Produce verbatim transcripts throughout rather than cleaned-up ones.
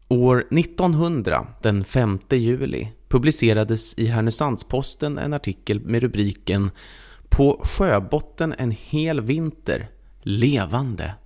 År nittonhundra, den femte juli, publicerades i Härnösandsposten en artikel med rubriken "På sjöbotten en hel vinter, levande".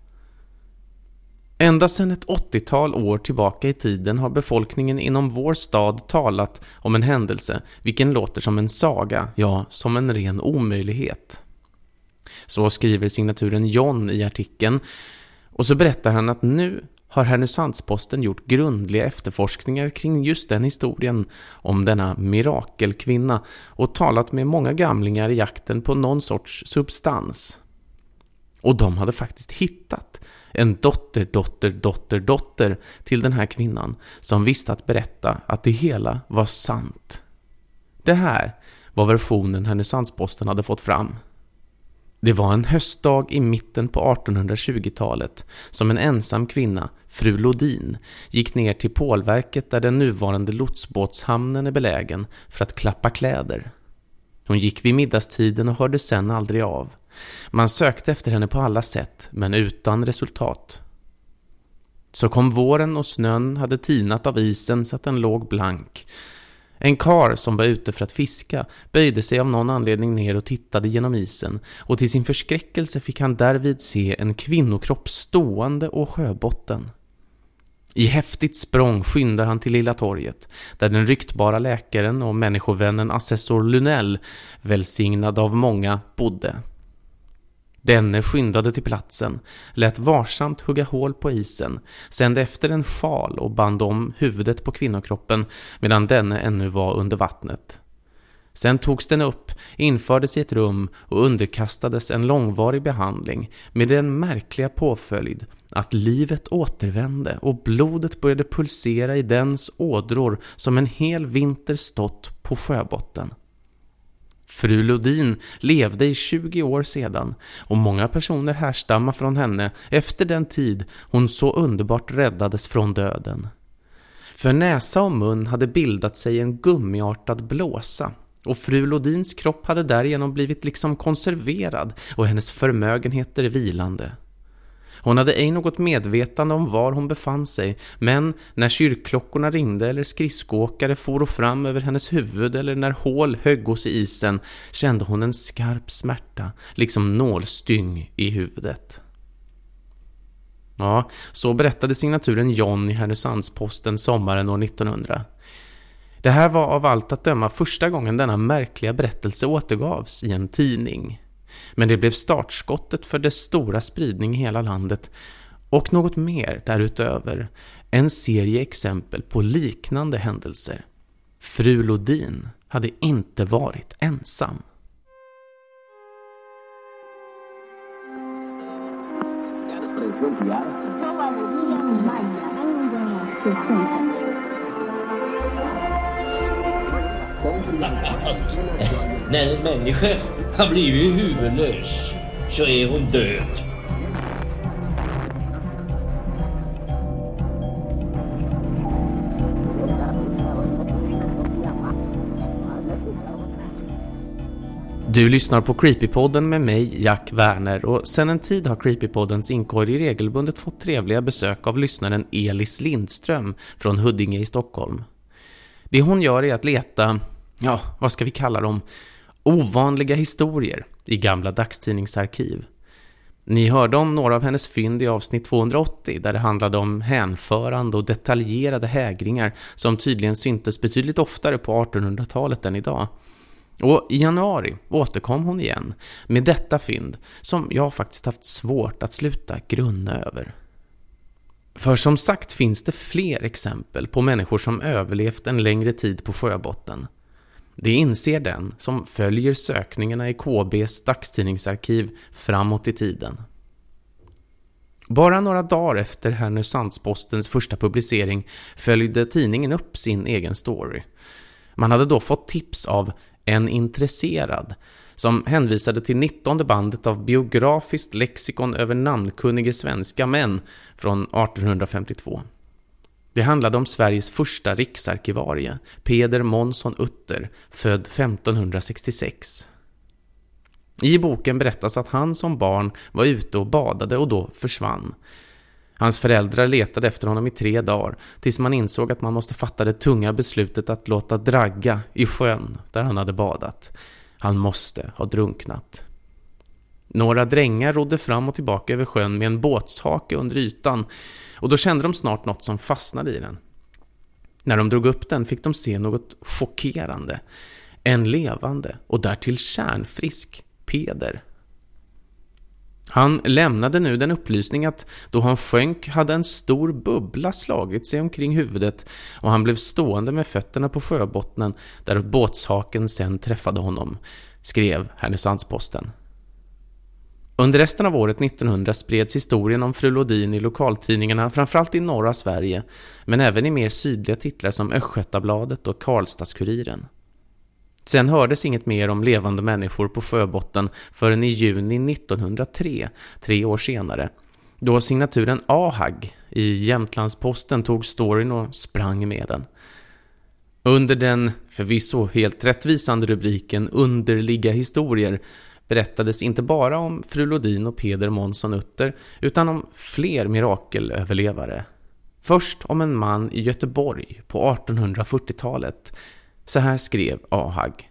Ända sedan ett åttiotal år tillbaka i tiden har befolkningen inom vår stad talat om en händelse vilken låter som en saga, ja, som en ren omöjlighet. Så skriver signaturen John i artikeln, och så berättar han att nu har Härnösandsposten gjort grundliga efterforskningar kring just den historien om denna mirakelkvinna och talat med många gamlingar i jakten på någon sorts substans. Och de hade faktiskt hittat en dotter, dotter, dotter, dotter till den här kvinnan som visste att berätta att det hela var sant. Det här var versionen Härnösandsposten hade fått fram. Det var en höstdag i mitten på artonhundratjugotalet som en ensam kvinna, fru Lodin, gick ner till pålverket där den nuvarande lotsbåtshamnen är belägen för att klappa kläder. Hon gick vid middagstiden och hörde sen aldrig av. Man sökte efter henne på alla sätt, men utan resultat. Så kom våren och snön hade tinat av isen så att den låg blank. En kar som var ute för att fiska böjde sig av någon anledning ner och tittade genom isen, och till sin förskräckelse fick han därvid se en kvinnokropp stående å sjöbotten. I häftigt språng skyndar han till Lilla torget, där den ryktbara läkaren och människovännen assessor Lunell, välsignad av många, bodde. Denne skyndade till platsen, lät varsamt hugga hål på isen, sände efter en sjal och band om huvudet på kvinnokroppen medan denne ännu var under vattnet. Sen togs den upp, infördes i ett rum och underkastades en långvarig behandling med den märkliga påföljd att livet återvände och blodet började pulsera i dens ådror som en hel vinter stått på sjöbotten. Fru Lodin levde i tjugo år sedan, och många personer härstammar från henne efter den tid hon så underbart räddades från döden. För näsa och mun hade bildat sig en gummiartad blåsa, och fru Lodins kropp hade därigenom blivit liksom konserverad och hennes förmögenheter vilande. Hon hade ej något medvetande om var hon befann sig, men när kyrkklockorna ringde eller skridskoåkare for fram över hennes huvud eller när hål höggos i isen kände hon en skarp smärta, liksom nålstyng i huvudet. Ja, så berättade signaturen John i Härnösandsposten sommaren år nittonhundra. Det här var av allt att döma första gången denna märkliga berättelse återgavs i en tidning. Men det blev startskottet för dess stora spridning i hela landet, och något mer därutöver, en serie exempel på liknande händelser. Fru Lodin hade inte varit ensam. När en människa har blivit huvudlös så är hon död. Du lyssnar på Creepypodden med mig, Jack Werner, och sedan en tid har Creepypoddens inkorg regelbundet fått trevliga besök av lyssnaren Elis Lindström från Huddinge i Stockholm. Det hon gör är att leta, ja, vad ska vi kalla dem, ovanliga historier i gamla dagstidningsarkiv. Ni hörde om några av hennes fynd i avsnitt tvåhundraåttio där det handlade om hänförande och detaljerade hägringar som tydligen syntes betydligt oftare på artonhundratalet än idag. Och i januari återkom hon igen med detta fynd som jag faktiskt haft svårt att sluta grunna över. För som sagt finns det fler exempel på människor som överlevt en längre tid på sjöbotten. Det inser den som följer sökningarna i K B:s dagstidningsarkiv framåt i tiden. Bara några dagar efter Härnösandspostens första publicering följde tidningen upp sin egen story. Man hade då fått tips av en intresserad som hänvisade till nittonde bandet av biografiskt lexikon över namnkunniga svenska män från artonhundrafemtiotvå. Det handlade om Sveriges första riksarkivarie, Peder Månsson Utter, född femtonhundrasextiosex. I boken berättas att han som barn var ute och badade och då försvann. Hans föräldrar letade efter honom i tre dagar tills man insåg att man måste fatta det tunga beslutet att låta dragga i sjön där han hade badat. Han måste ha drunknat. Några drängar rodde fram och tillbaka över sjön med en båtshake under ytan och då kände de snart något som fastnade i den. När de drog upp den fick de se något chockerande. En levande och därtill kärnfrisk Peder. Han lämnade nu den upplysning att då han sjönk hade en stor bubbla slagit sig omkring huvudet och han blev stående med fötterna på sjöbottnen där båtshaken sen träffade honom, skrev Härnösandsposten. Under resten av året nittonhundra spreds historien om fru Lodin i lokaltidningarna, framförallt i norra Sverige, men även i mer sydliga titlar som Östgötabladet och Karlstadskuriren. Sen hördes inget mer om levande människor på sjöbotten förrän i juni nittonhundratre, tre år senare, då signaturen Ahag i Jämtlandsposten tog storyn och sprang med den. Under den förvisso helt rättvisande rubriken Underliga historier berättades inte bara om fru Lodin och Peder Månsson Utter utan om fler mirakelöverlevare. Först om en man i Göteborg på artonhundrafyrtiotalet. Så här skrev Ahag.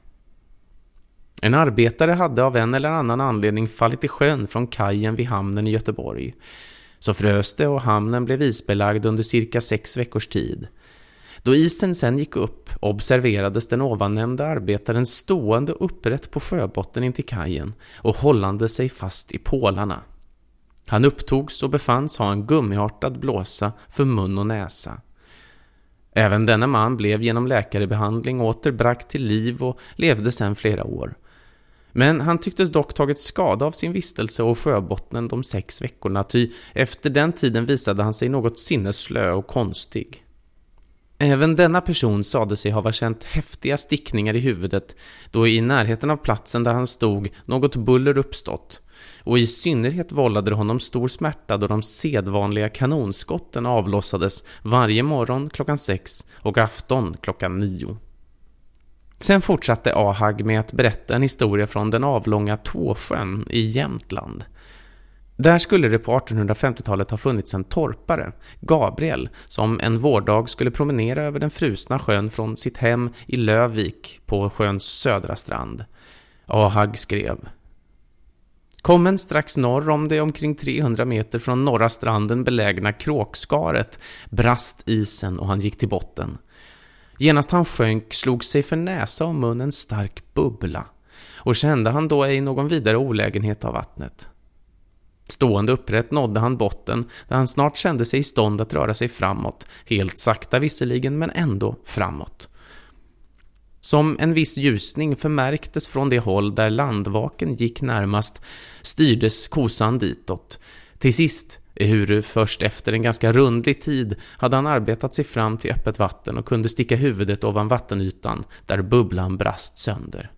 En arbetare hade av en eller annan anledning fallit i sjön från kajen vid hamnen i Göteborg. Så frös det och hamnen blev isbelagd under cirka sex veckors tid. Då isen sen gick upp observerades den ovannämnda arbetaren stående upprätt på sjöbotten in till kajen och hållande sig fast i pålarna. Han upptogs och befanns ha en gummiartad blåsa för mun och näsa. Även denna man blev genom läkarebehandling återbrakt till liv och levde sedan flera år. Men han tycktes dock tagit skada av sin vistelse och sjöbottnen de sex veckorna, ty efter den tiden visade han sig något sinnesslö och konstig. Även denna person sade sig ha känt häftiga stickningar i huvudet då i närheten av platsen där han stod något buller uppstått, och i synnerhet vållade det honom stor smärta då de sedvanliga kanonskotten avlossades varje morgon klockan sex och afton klockan nio. Sen fortsatte Ahag med att berätta en historia från den avlånga Tåsjön i Jämtland. Där skulle det på artonhundrafemtiotalet ha funnits en torpare, Gabriel, som en vårdag skulle promenera över den frusna sjön från sitt hem i Lövvik på sjöns södra strand. Ahag skrev: Kommen strax norr om det omkring trehundra meter från norra stranden belägna Kråkskaret brast isen och han gick till botten. Genast han sjönk slog sig för näsa och mun en stark bubbla och kände han då ej någon vidare olägenhet av vattnet. Stående upprätt nådde han botten där han snart kände sig i stånd att röra sig framåt, helt sakta visserligen men ändå framåt. Som en viss ljusning förmärktes från det håll där landvaken gick närmast styrdes kosan ditåt. Till sist, ehuru först efter en ganska rundlig tid, hade han arbetat sig fram till öppet vatten och kunde sticka huvudet ovan vattenytan där bubblan brast sönder.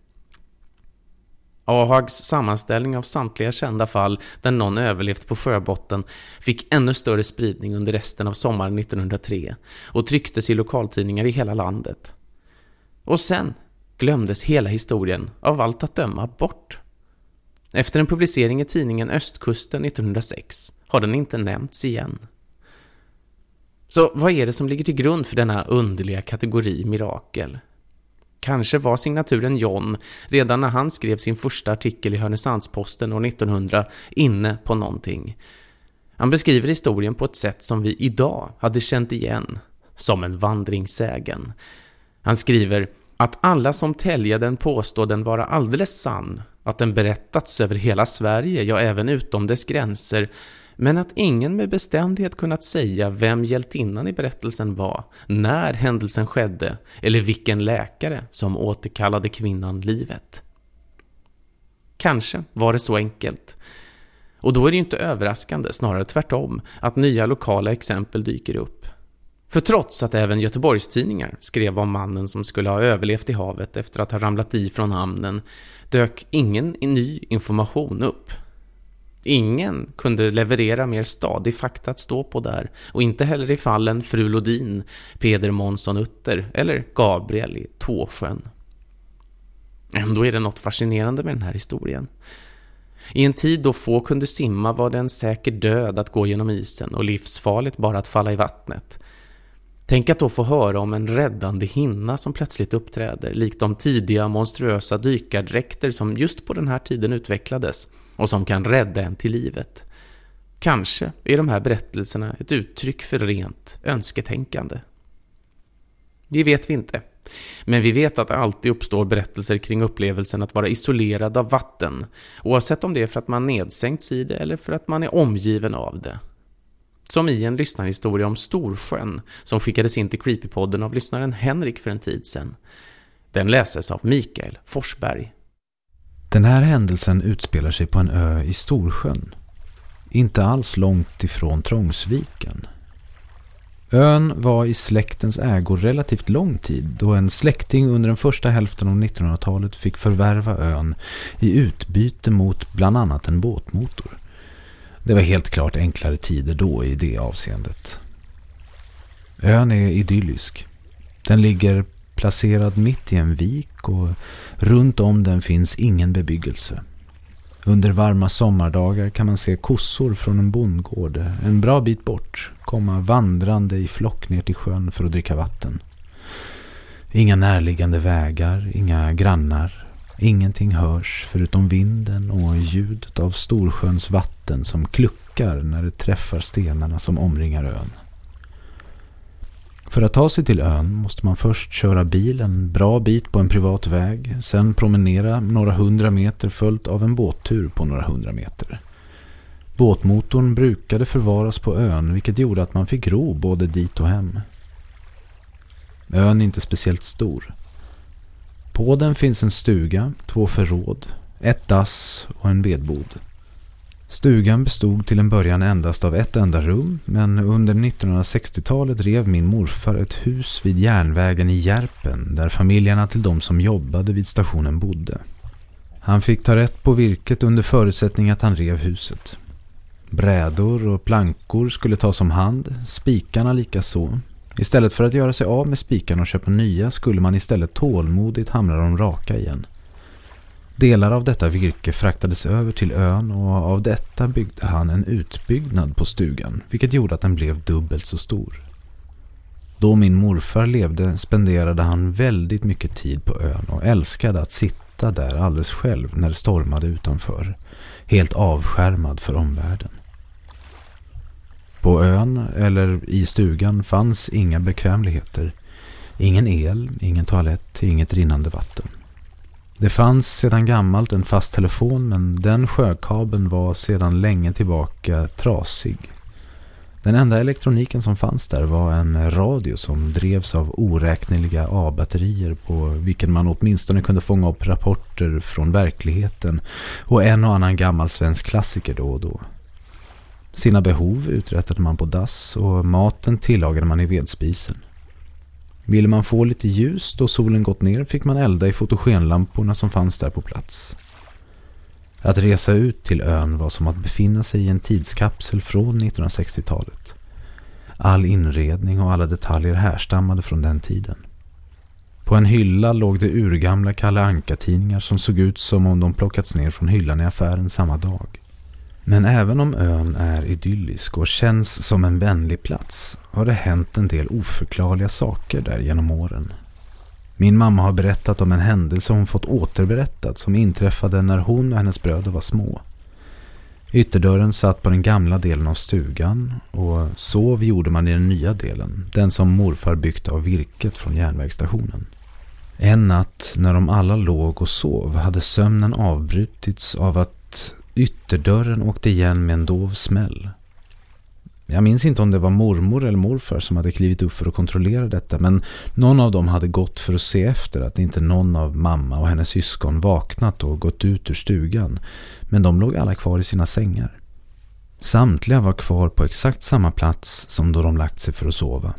Ahags sammanställning av samtliga kända fall där någon överlevt på sjöbotten fick ännu större spridning under resten av sommaren nittonhundratre och trycktes i lokaltidningar i hela landet. Och sen glömdes hela historien av allt att döma bort. Efter en publicering i tidningen Östkusten nittonhundrasex har den inte nämnts igen. Så vad är det som ligger till grund för denna underliga kategori mirakel? Kanske var signaturen John redan när han skrev sin första artikel i Härnösandsposten år nittonhundra inne på någonting. Han beskriver historien på ett sätt som vi idag hade känt igen, som en vandringssägen. Han skriver att alla som täljer den påstår den vara alldeles sann, att den berättats över hela Sverige, ja även utom dess gränser, men att ingen med bestämdhet kunnat säga vem hjältinnan i berättelsen var, när händelsen skedde eller vilken läkare som återkallade kvinnan livet. Kanske var det så enkelt. Och då är det ju inte överraskande, snarare tvärtom, att nya lokala exempel dyker upp. För trots att även Göteborgstidningar skrev om mannen som skulle ha överlevt i havet efter att ha ramlat i från hamnen, dök ingen ny information upp. Ingen kunde leverera mer stadig fakta att stå på där, och inte heller i fallen fru Lodin, Peder Månsson Utter eller Gabriel i Tåsjön. Ändå är det något fascinerande med den här historien. I en tid då få kunde simma var det en säker död att gå genom isen och livsfarligt bara att falla i vattnet. Tänk att då få höra om en räddande hinna som plötsligt uppträder, likt de tidiga monstruösa dykardräkter som just på den här tiden utvecklades och som kan rädda en till livet. Kanske är de här berättelserna ett uttryck för rent önsketänkande. Det vet vi inte. Men vi vet att det alltid uppstår berättelser kring upplevelsen att vara isolerad av vatten, oavsett om det är för att man nedsänkts i det eller för att man är omgiven av det. Som i en lyssnarhistoria om Storsjön som skickades in till Creepypodden av lyssnaren Henrik för en tid sedan. Den läses av Mikael Forsberg. Den här händelsen utspelar sig på en ö i Storsjön. Inte alls långt ifrån Trångsviken. Ön var i släktens ägor relativt lång tid då en släkting under den första hälften av nittonhundratalet fick förvärva ön i utbyte mot bland annat en båtmotor. Det var helt klart enklare tider då i det avseendet. Ön är idyllisk. Den ligger placerad mitt i en vik och runt om den finns ingen bebyggelse. Under varma sommardagar kan man se kossor från en bondgård en bra bit bort komma vandrande i flock ner till sjön för att dricka vatten. Inga närliggande vägar, inga grannar. Ingenting hörs förutom vinden och ljudet av Storsjöns vatten som kluckar när det träffar stenarna som omringar ön. För att ta sig till ön måste man först köra bil en bra bit på en privat väg, sen promenera några hundra meter följt av en båttur på några hundra meter. Båtmotorn brukade förvaras på ön, vilket gjorde att man fick ro både dit och hem. Ön är inte speciellt stor. På den finns en stuga, två förråd, ett dass och en vedbod. Stugan bestod till en början endast av ett enda rum, men under nittonhundrasextiotalet rev min morfar ett hus vid järnvägen i Järpen där familjerna till de som jobbade vid stationen bodde. Han fick ta rätt på virket under förutsättning att han rev huset. Brädor och plankor skulle tas om hand, spikarna lika så. Istället för att göra sig av med spikarna och köpa nya skulle man istället tålmodigt hamra dem raka igen. Delar av detta virke fraktades över till ön och av detta byggde han en utbyggnad på stugan, vilket gjorde att den blev dubbelt så stor. Då min morfar levde spenderade han väldigt mycket tid på ön och älskade att sitta där alldeles själv när det stormade utanför, helt avskärmad för omvärlden. På ön eller i stugan fanns inga bekvämligheter, ingen el, ingen toalett, inget rinnande vatten. Det fanns sedan gammalt en fast telefon, men den sjökabeln var sedan länge tillbaka trasig. Den enda elektroniken som fanns där var en radio som drevs av oräkneliga A-batterier på vilken man åtminstone kunde fånga upp rapporter från verkligheten och en och annan gammal svensk klassiker då och då. Sina behov uträttade man på dass och maten tillagade man i vedspisen. Ville man få lite ljus då solen gått ner fick man elda i fotogenlamporna som fanns där på plats. Att resa ut till ön var som att befinna sig i en tidskapsel från nittonhundrasextiotalet. All inredning och alla detaljer härstammade från den tiden. På en hylla låg det urgamla Kalle Anka-tidningar som såg ut som om de plockats ner från hyllan i affären samma dag. Men även om ön är idyllisk och känns som en vänlig plats har det hänt en del oförklarliga saker där genom åren. Min mamma har berättat om en händelse hon fått återberättat som inträffade när hon och hennes bröder var små. Ytterdörren satt på den gamla delen av stugan och sov gjorde man i den nya delen, den som morfar byggt av virket från järnvägsstationen. En natt när de alla låg och sov hade sömnen avbrutits av att ytterdörren åkte igen med en dov smäll. Jag minns inte om det var mormor eller morfar som hade klivit upp för att kontrollera detta, men någon av dem hade gått för att se efter att inte någon av mamma och hennes syskon vaknat och gått ut ur stugan, men de låg alla kvar i sina sängar. Samtliga var kvar på exakt samma plats som då de lagt sig för att sova.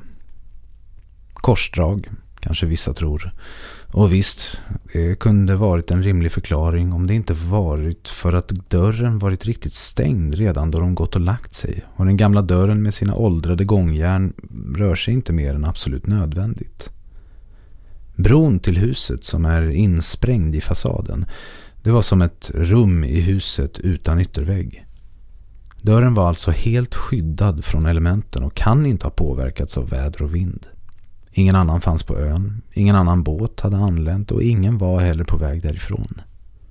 Korsdrag, kanske vissa tror. Och visst, det kunde varit en rimlig förklaring om det inte varit för att dörren varit riktigt stängd redan då de gått och lagt sig. Och den gamla dörren med sina åldrade gångjärn rör sig inte mer än absolut nödvändigt. Bron till huset som är insprängd i fasaden Det var som ett rum i huset utan yttervägg. Dörren var alltså helt skyddad från elementen och kan inte ha påverkats av väder och vind. Ingen annan fanns på ön, ingen annan båt hade anlänt och ingen var heller på väg därifrån.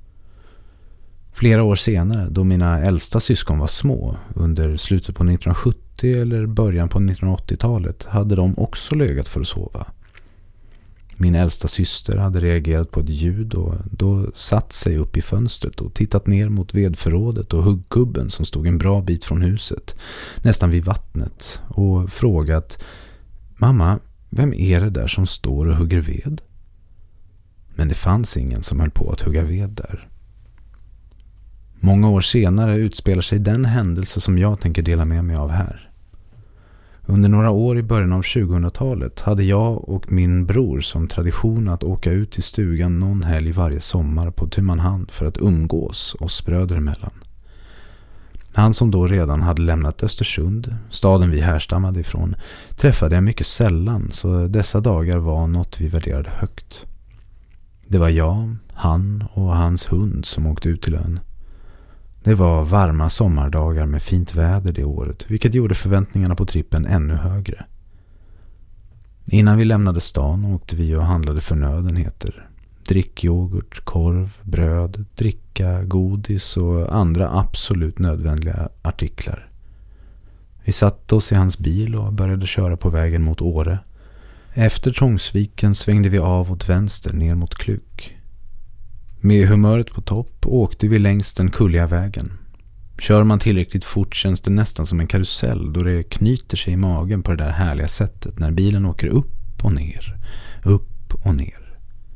Flera år senare, då mina äldsta syskon var små, under slutet på nittonhundrasjuttio eller början på nittonhundraåttiotalet, hade de också legat för att sova. Min äldsta syster hade reagerat på ett ljud och då satt sig upp i fönstret och tittat ner mot vedförrådet och huggkubben som stod en bra bit från huset, nästan vid vattnet, och frågat: "Mamma, vem är det där som står och hugger ved?" Men det fanns ingen som höll på att hugga ved där. Många år senare utspelar sig den händelse som jag tänker dela med mig av här. Under några år i början av tjugohundratalet hade jag och min bror som tradition att åka ut till stugan någon helg varje sommar på tu man hand för att umgås oss bröder emellan. Han som då redan hade lämnat Östersund, staden vi härstammade ifrån, träffade jag mycket sällan, så dessa dagar var något vi värderade högt. Det var jag, han och hans hund som åkte ut till ön. Det var varma sommardagar med fint väder det året, vilket gjorde förväntningarna på trippen ännu högre. Innan vi lämnade stan åkte vi och handlade förnödenheter. Drickyoghurt, korv, bröd, dricka, godis och andra absolut nödvändiga artiklar. Vi satte oss i hans bil och började köra på vägen mot Åre. Efter Trångsviken svängde vi av åt vänster ner mot Kluk. Med humöret på topp åkte vi längs den kulliga vägen. Kör man tillräckligt fort känns det nästan som en karusell då det knyter sig i magen på det där härliga sättet när bilen åker upp och ner, upp och ner.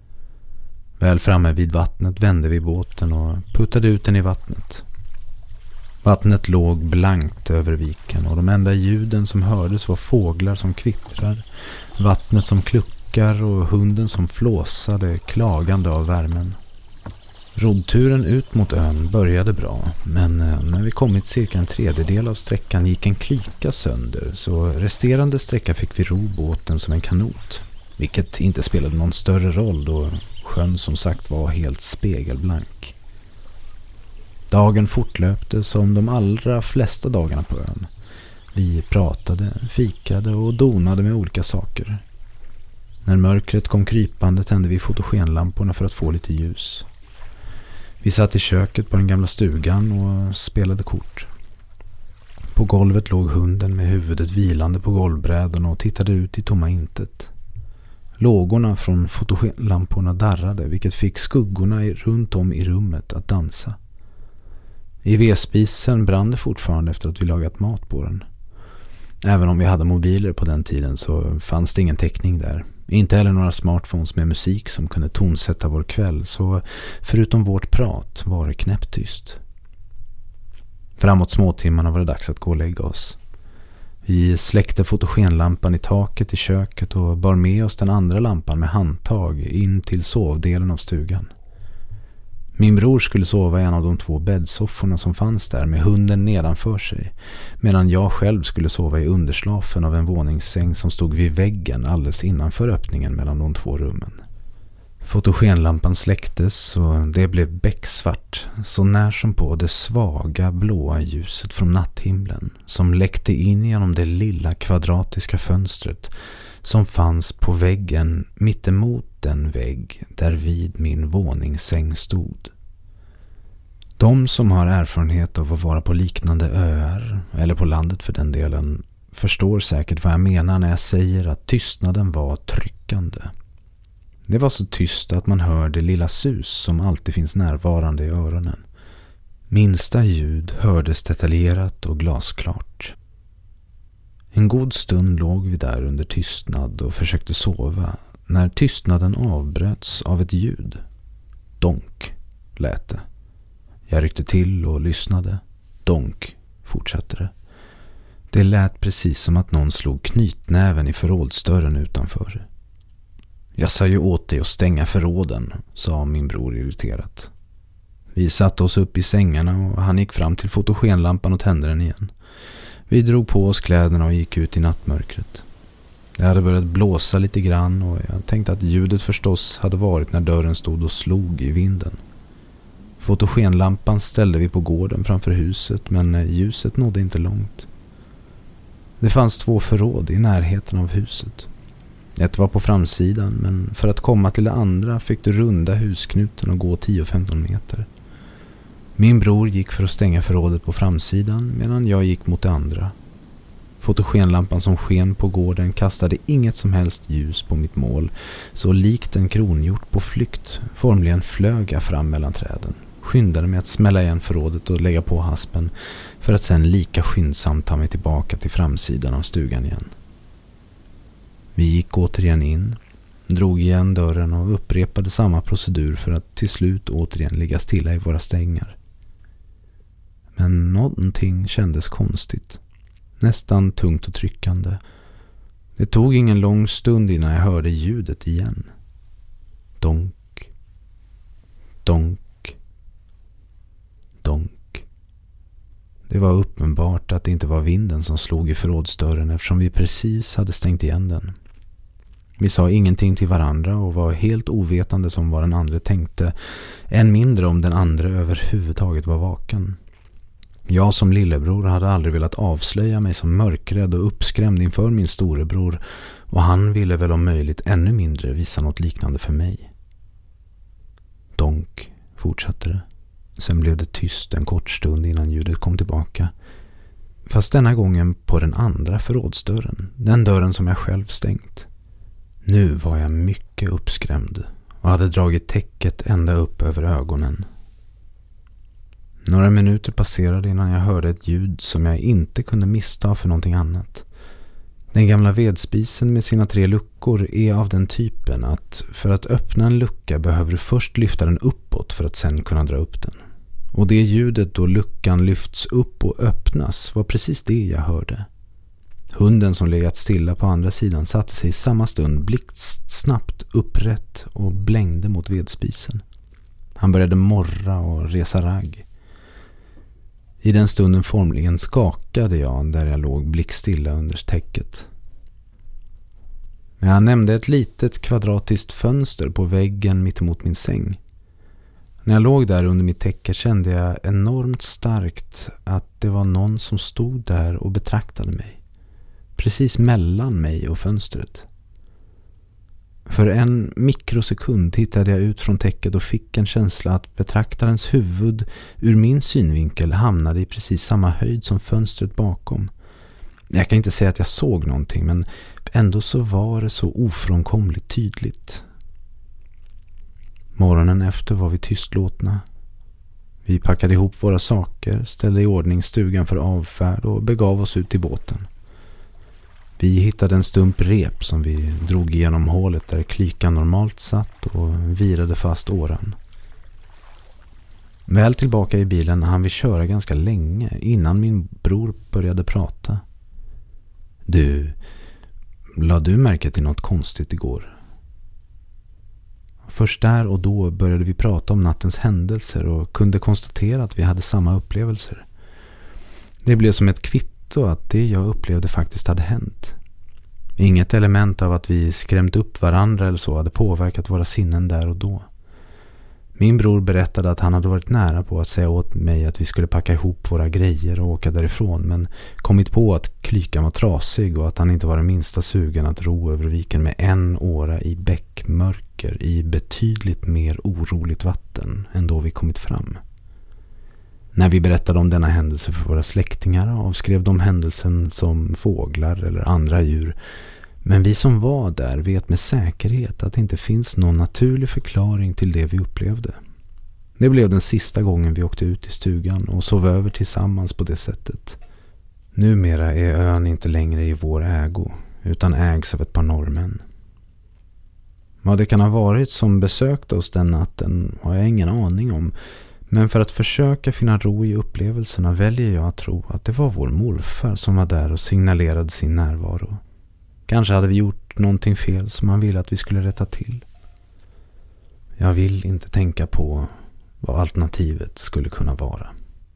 Väl framme vid vattnet vände vi båten och puttade ut den i vattnet. Vattnet låg blankt över viken och de enda ljuden som hördes var fåglar som kvittrar, vattnet som kluckar och hunden som flåsade klagande av värmen. Roddturen ut mot ön började bra, men när vi kommit cirka en tredjedel av sträckan gick en klyka sönder, så resterande sträcka fick vi ro båten som en kanot, vilket inte spelade någon större roll då sjön som sagt var helt spegelblank. Dagen fortlöpte som de allra flesta dagarna på ön. Vi pratade, fikade och donade med olika saker. När mörkret kom krypande tände vi fotogenlamporna för att få lite ljus. Vi satt i köket på den gamla stugan och spelade kort. På golvet låg hunden med huvudet vilande på golvbrädan och tittade ut i tomma intet. Lågorna från fotogenlamporna darrade, vilket fick skuggorna runt om i rummet att dansa. I vedspisen brann det fortfarande efter att vi lagat mat på den. Även om vi hade mobiler på den tiden så fanns det ingen täckning där. Inte heller några smartphones med musik som kunde tonsätta vår kväll, så förutom vårt prat var det knäpptyst. Framåt småtimmarna var det dags att gå och lägga oss. Vi släckte fotogenlampan i taket i köket och bar med oss den andra lampan med handtag in till sovdelen av stugan. Min bror skulle sova i en av de två bäddsofforna som fanns där med hunden nedanför sig, medan jag själv skulle sova i underslafen av en våningssäng som stod vid väggen alldeles innanför öppningen mellan de två rummen. Fotogenlampan släcktes och det blev becksvart, så när som på det svaga blåa ljuset från natthimlen som läckte in genom det lilla kvadratiska fönstret som fanns på väggen mittemot den vägg där vid min våningssäng stod. De som har erfarenhet av att vara på liknande öar, eller på landet för den delen, förstår säkert vad jag menar när jag säger att tystnaden var tryckande. Det var så tyst att man hör det lilla sus som alltid finns närvarande i öronen. Minsta ljud hördes detaljerat och glasklart. En god stund låg vi där under tystnad och försökte sova när tystnaden avbröts av ett ljud. Donk, lät det. Jag ryckte till och lyssnade. Donk, fortsatte det. Det lät precis som att någon slog knytnäven i förrådsdörren utanför. Jag sa ju åt dig att stänga förråden, sa min bror irriterat. Vi satte oss upp i sängarna och han gick fram till fotogenlampan och tände den igen. Vi drog på oss kläderna och gick ut i nattmörkret. Det hade börjat blåsa lite grann och jag tänkte att ljudet förstås hade varit när dörren stod och slog i vinden. Fotogenlampan ställde vi på gården framför huset, men ljuset nådde inte långt. Det fanns två förråd i närheten av huset. Ett var på framsidan, men för att komma till det andra fick du runda husknuten och gå tio till femton meter. Min bror gick för att stänga förrådet på framsidan medan jag gick mot det andra. Fotogenlampan som sken på gården kastade inget som helst ljus på mitt mål, så likt en kronhjort på flykt formligen flög jag fram mellan träden. Skyndade mig att smälla igen förrådet och lägga på haspen för att sen lika skyndsamt ta mig tillbaka till framsidan av stugan igen. Vi gick återigen in, drog igen dörren och upprepade samma procedur för att till slut återigen ligga stilla i våra stängar. Men någonting kändes konstigt. Nästan tungt och tryckande. Det tog ingen lång stund innan jag hörde ljudet igen. Donk. Donk. Donk. Det var uppenbart att det inte var vinden som slog i förrådsdörren eftersom vi precis hade stängt igen den. Vi sa ingenting till varandra och var helt ovetande som vad den andra tänkte, än mindre om den andra överhuvudtaget var vaken. Jag som lillebror hade aldrig velat avslöja mig som mörkrädd och uppskrämd inför min storebror, och han ville väl om möjligt ännu mindre visa något liknande för mig. Donk, fortsatte det. Sen blev det tyst en kort stund innan ljudet kom tillbaka. Fast denna gången på den andra förrådsdörren, den dörren som jag själv stängt. Nu var jag mycket uppskrämd och hade dragit täcket ända upp över ögonen. Några minuter passerade innan jag hörde ett ljud som jag inte kunde missta för någonting annat. Den gamla vedspisen med sina tre luckor är av den typen att för att öppna en lucka behöver du först lyfta den uppåt för att sen kunna dra upp den. Och det ljudet då luckan lyfts upp och öppnas var precis det jag hörde. Hunden som legat stilla på andra sidan satte sig i samma stund blixtsnabbt upprätt och blängde mot vedspisen. Han började morra och resa ragg. I den stunden formligen skakade jag där jag låg blickstilla under täcket. Men jag nämnde ett litet kvadratiskt fönster på väggen mitt emot min säng. När jag låg där under mitt täcke kände jag enormt starkt att det var någon som stod där och betraktade mig. Precis mellan mig och fönstret. För en mikrosekund tittade jag ut från täcket och fick en känsla att betraktarens huvud ur min synvinkel hamnade i precis samma höjd som fönstret bakom. Jag kan inte säga att jag såg någonting, men ändå så var det så ofrånkomligt tydligt. Morgonen efter var vi tystlåtna. Vi packade ihop våra saker, ställde i ordning stugan för avfärd och begav oss ut till båten. Vi hittade en stump rep som vi drog igenom hålet där klykan normalt satt och virade fast åran. Väl tillbaka i bilen hann vi köra ganska länge innan min bror började prata. Du, la du märke till något konstigt igår? Först där och då började vi prata om nattens händelser och kunde konstatera att vi hade samma upplevelser. Det blev som ett kvitto att det jag upplevde faktiskt hade hänt. Inget element av att vi skrämt upp varandra eller så hade påverkat våra sinnen där och då. Min bror berättade att han hade varit nära på att säga åt mig att vi skulle packa ihop våra grejer och åka därifrån, men kommit på att klykan var trasig och att han inte var det minsta sugen att ro över viken med en åra i bäckmörker i betydligt mer oroligt vatten än då vi kommit fram. När vi berättade om denna händelse för våra släktingar avskrev de händelsen som fåglar eller andra djur. Men vi som var där vet med säkerhet att det inte finns någon naturlig förklaring till det vi upplevde. Det blev den sista gången vi åkte ut i stugan och sov över tillsammans på det sättet. Numera är ön inte längre i vår ägo utan ägs av ett par norrmän. Vad det kan ha varit som besökte oss den natten har jag ingen aning om. Men för att försöka finna ro i upplevelserna väljer jag att tro att det var vår morfar som var där och signalerade sin närvaro. Kanske hade vi gjort någonting fel som han ville att vi skulle rätta till. Jag vill inte tänka på vad alternativet skulle kunna vara.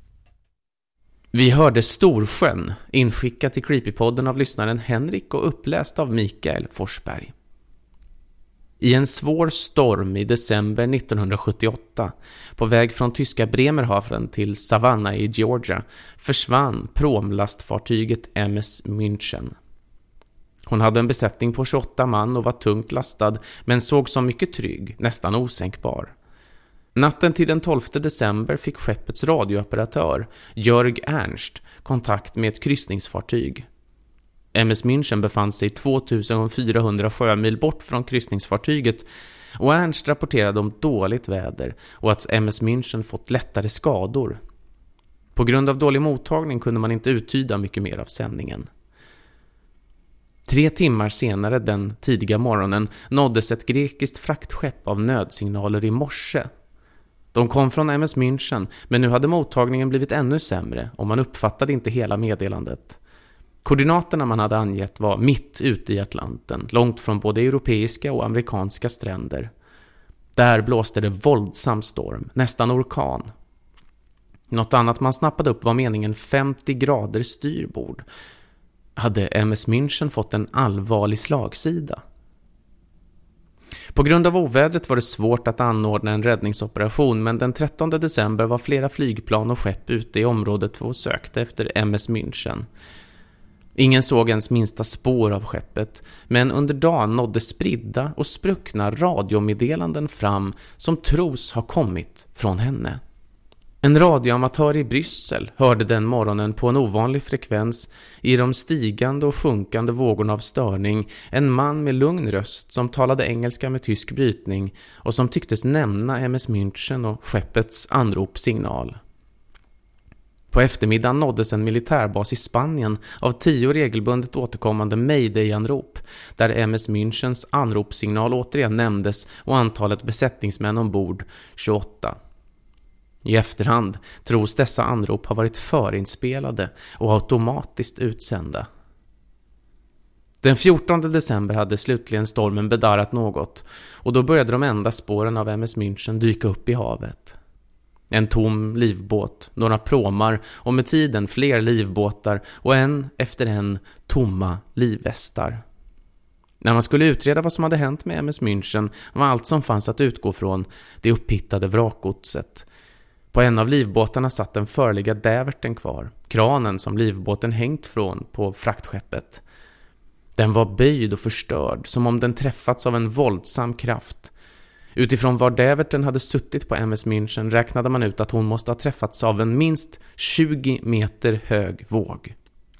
Vi hörde Storsjön, inskickat till Creepypodden av lyssnaren Henrik och uppläst av Mikael Forsberg. I en svår storm i december nittonhundrasjuttioåtta, på väg från tyska Bremerhaven till Savannah i Georgia, försvann pråmlastfartyget M S München. Hon hade en besättning på tjugoåtta man och var tungt lastad, men såg som mycket trygg, nästan osänkbar. Natten till den tolfte december fick skeppets radiooperatör, Jörg Ernst, kontakt med ett kryssningsfartyg. M S München befann sig tvåtusenfyrahundra sjömil bort från kryssningsfartyget och Ernst rapporterade om dåligt väder och att M S München fått lättare skador. På grund av dålig mottagning kunde man inte uttyda mycket mer av sändningen. Tre timmar senare den tidiga morgonen nåddes ett grekiskt fraktskepp av nödsignaler i morse. De kom från M S München, men nu hade mottagningen blivit ännu sämre och man uppfattade inte hela meddelandet. Koordinaterna man hade angett var mitt ute i Atlanten, långt från både europeiska och amerikanska stränder. Där blåste det våldsam storm, nästan orkan. Något annat man snappade upp var meningen femtio grader styrbord. Hade M S München fått en allvarlig slagsida? På grund av ovädret var det svårt att anordna en räddningsoperation, men den trettonde december var flera flygplan och skepp ute i området och sökte efter M S München. Ingen såg ens minsta spår av skeppet, men under dagen nådde spridda och spruckna radiomeddelanden fram som tros ha kommit från henne. En radioamatör i Bryssel hörde den morgonen på en ovanlig frekvens i de stigande och sjunkande vågorna av störning en man med lugn röst som talade engelska med tysk brytning och som tycktes nämna M S München och skeppets anropssignal. På eftermiddagen nåddes en militärbas i Spanien av tio regelbundet återkommande Mayday-anrop där M S Münchens anropssignal återigen nämndes och antalet besättningsmän ombord tjugoåtta. I efterhand tros dessa anrop ha varit förinspelade och automatiskt utsända. Den fjortonde december hade slutligen stormen bedarrat något och då började de enda spåren av M S München dyka upp i havet. En tom livbåt, några pråmar och med tiden fler livbåtar och en efter en tomma livvästar. När man skulle utreda vad som hade hänt med M S München var allt som fanns att utgå från det upphittade vrakgodset. På en av livbåtarna satt den förliga däverten kvar, kranen som livbåten hängt från på fraktskeppet. Den var böjd och förstörd, som om den träffats av en våldsam kraft. Utifrån var däverten hade suttit på M S München räknade man ut att hon måste ha träffats av en minst tjugo meter hög våg.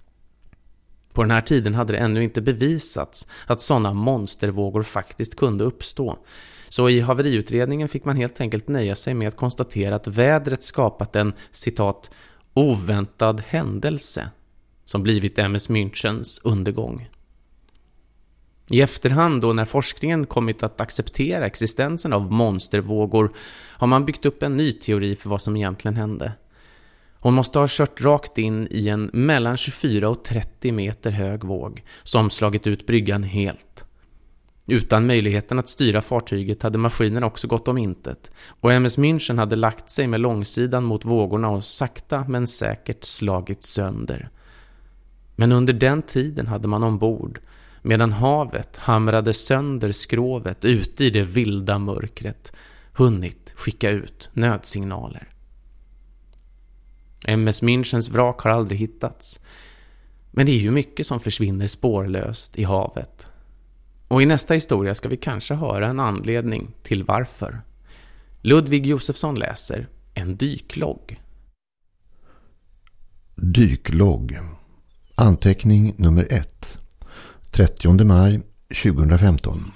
På den här tiden hade det ännu inte bevisats att sådana monstervågor faktiskt kunde uppstå. Så i haveriutredningen fick man helt enkelt nöja sig med att konstatera att vädret skapat en, citat, oväntad händelse som blivit M S Münchens undergång. I efterhand då när forskningen kommit att acceptera existensen av monstervågor har man byggt upp en ny teori för vad som egentligen hände. Hon måste ha kört rakt in i en mellan tjugofyra och trettio meter hög våg som slagit ut bryggan helt. Utan möjligheten att styra fartyget hade maskinen också gått om intet och M S München hade lagt sig med långsidan mot vågorna och sakta men säkert slagit sönder. Men under den tiden hade man ombord, medan havet hamrade sönder skrovet ute i det vilda mörkret, hunnit skicka ut nödsignaler. M S Münchens vrak har aldrig hittats, men det är ju mycket som försvinner spårlöst i havet. Och i nästa historia ska vi kanske höra en anledning till varför. Ludvig Josefsson läser en dyklogg. Dyklogg. Anteckning nummer ett. trettionde maj tjugohundrafemton.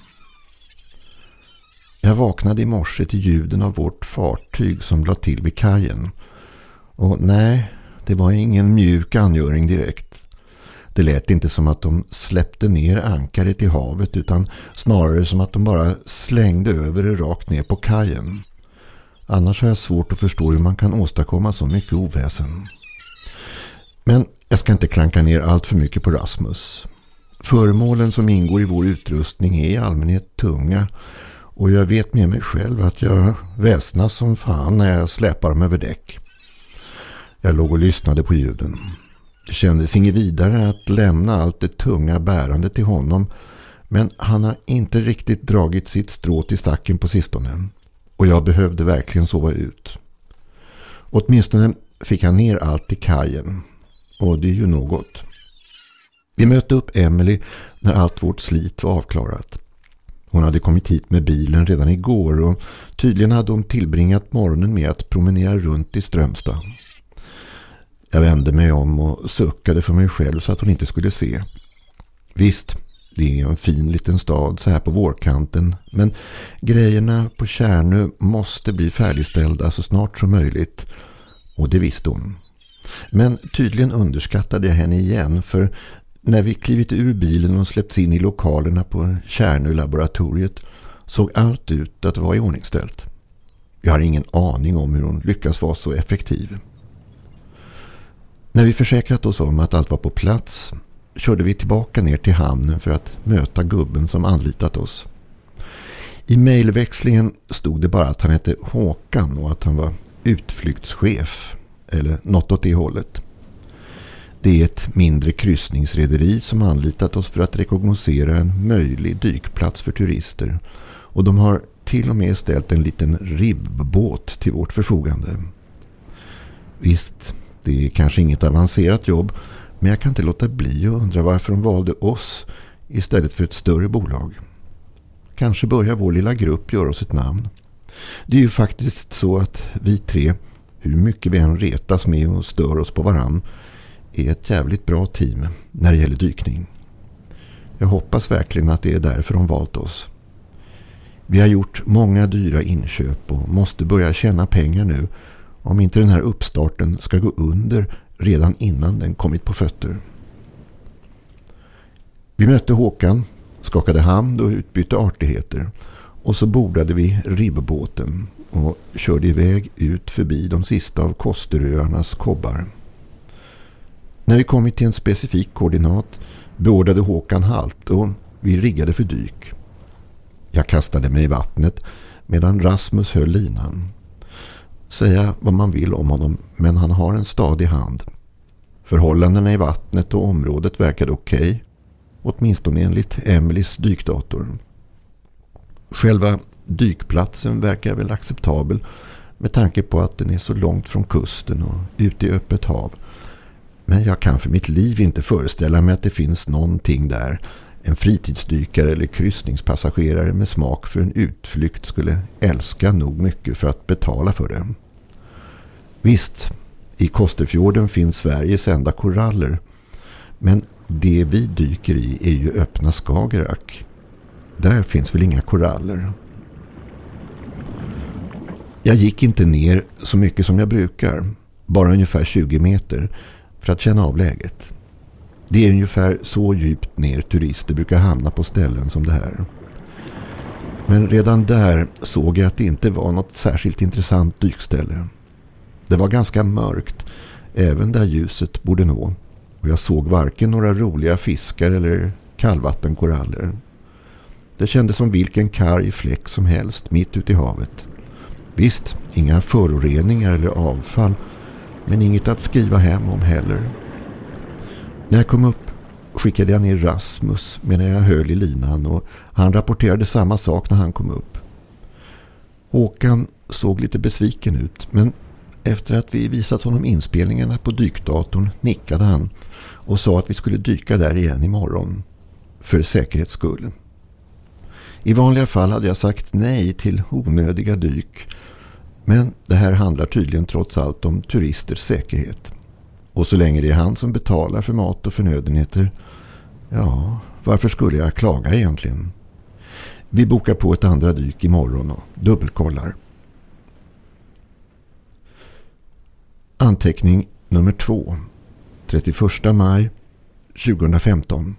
Jag vaknade i morse till ljuden av vårt fartyg som lade till vid kajen. Och nej, det var ingen mjuk angöring direkt. Det lät inte som att de släppte ner ankaret i havet utan snarare som att de bara slängde över det rakt ner på kajen. Annars har jag svårt att förstå hur man kan åstadkomma så mycket oväsen. Men jag ska inte klanka ner allt för mycket på Rasmus. Föremålen som ingår i vår utrustning är i allmänhet tunga och jag vet med mig själv att jag väsnas som fan när jag släpar dem över däck. Jag låg och lyssnade på ljuden. Det kändes inget vidare att lämna allt det tunga bärande till honom, Men han har inte riktigt dragit sitt strå till stacken på sistone. Och jag behövde verkligen sova ut. Åtminstone fick han ner allt till kajen. Och det är ju något. Vi mötte upp Emily när allt vårt slit var avklarat. Hon hade kommit hit med bilen redan igår och tydligen hade hon tillbringat morgonen med att promenera runt i Strömstad. Jag vände mig om och suckade för mig själv så att hon inte skulle se. Visst, det är en fin liten stad så här på vårkanten, men grejerna på Tjärnö måste bli färdigställda så snart som möjligt, och det visste hon. Men tydligen underskattade jag henne igen, för när vi klivit ur bilen och släppts in i lokalerna på Tjärnö-laboratoriet såg allt ut att vara iordningställt. Jag har ingen aning om hur hon lyckas vara så effektiv. När vi försäkrat oss om att allt var på plats körde vi tillbaka ner till hamnen för att möta gubben som anlitat oss. I mejlväxlingen stod det bara att han hette Håkan och att han var utflyktschef, eller något åt det hållet. Det är ett mindre kryssningsrederi som anlitat oss för att rekognosera en möjlig dykplats för turister, och de har till och med ställt en liten ribbåt till vårt förfogande. Visst, det är kanske inget avancerat jobb, men jag kan inte låta bli och undra varför de valde oss istället för ett större bolag. Kanske börjar vår lilla grupp göra oss ett namn. Det är ju faktiskt så att vi tre, hur mycket vi än retas med och stör oss på varann, är ett jävligt bra team när det gäller dykning. Jag hoppas verkligen att det är därför de valt oss. Vi har gjort många dyra inköp och måste börja tjäna pengar nu om inte den här uppstarten ska gå under redan innan den kommit på fötter. Vi mötte Håkan, skakade hand och utbytte artigheter, och så bordade vi ribbåten och körde iväg ut förbi de sista av Kosteröarnas kobbar. När vi kommit till en specifik koordinat beordrade Håkan halt och vi riggade för dyk. Jag kastade mig i vattnet medan Rasmus höll linan. Säga vad man vill om honom, men han har en stadig hand. Förhållandena i vattnet och området verkade okej, åtminstone enligt Emelies dykdator. Själva dykplatsen verkar väl acceptabel med tanke på att den är så långt från kusten och ute i öppet hav. Men jag kan för mitt liv inte föreställa mig att det finns någonting där en fritidsdykare eller kryssningspassagerare med smak för en utflykt skulle älska nog mycket för att betala för det. Visst, i Kosterfjorden finns Sveriges enda koraller, men det vi dyker i är ju öppna Skagerrak. Där finns väl inga koraller. Jag gick inte ner så mycket som jag brukar, bara ungefär tjugo meter, för att känna av läget. Det är ungefär så djupt ner turister brukar hamna på ställen som det här. Men redan där såg jag att det inte var något särskilt intressant dykställe. Det var ganska mörkt, även där ljuset borde nå, och jag såg varken några roliga fiskar eller kallvattenkoraller. Det kändes som vilken karg fläck som helst mitt ute i havet. Visst, inga föroreningar eller avfall, men inget att skriva hem om heller. När jag kom upp skickade jag ner Rasmus medan jag höll i linan, och han rapporterade samma sak när han kom upp. Håkan såg lite besviken ut, men efter att vi visat honom inspelningarna på dykdatorn nickade han och sa att vi skulle dyka där igen imorgon, för säkerhets skull. I vanliga fall hade jag sagt nej till onödiga dyk, men det här handlar tydligen trots allt om turisters säkerhet. Och så länge det är han som betalar för mat och förnödenheter, ja, varför skulle jag klaga egentligen? Vi bokar på ett andra dyk imorgon och dubbelkollar. Anteckning nummer två. trettioförsta maj tjugohundrafemton.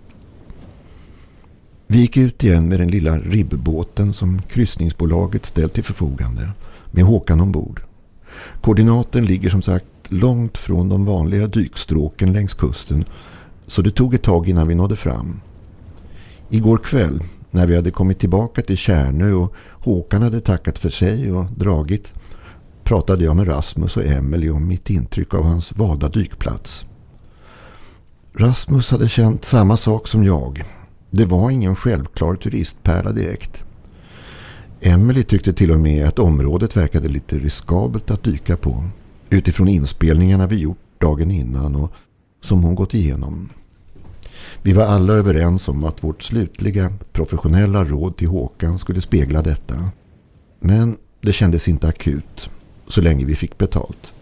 Vi gick ut igen med den lilla ribbåten som kryssningsbolaget ställt till förfogande, med Håkan ombord. Koordinaten ligger som sagt långt från de vanliga dykstråken längs kusten, så det tog ett tag innan vi nådde fram. Igår kväll, när vi hade kommit tillbaka till Tjärnö och Håkan hade tackat för sig och dragit, pratade jag med Rasmus och Emily om mitt intryck av hans valda dykplats. Rasmus hade känt samma sak som jag. Det var ingen självklar turistpärla direkt. Emily tyckte till och med att området verkade lite riskabelt att dyka på utifrån inspelningarna vi gjort dagen innan och som hon gått igenom. Vi var alla överens om att vårt slutliga professionella råd till Håkan skulle spegla detta. Men det kändes inte akut så länge vi fick betalt.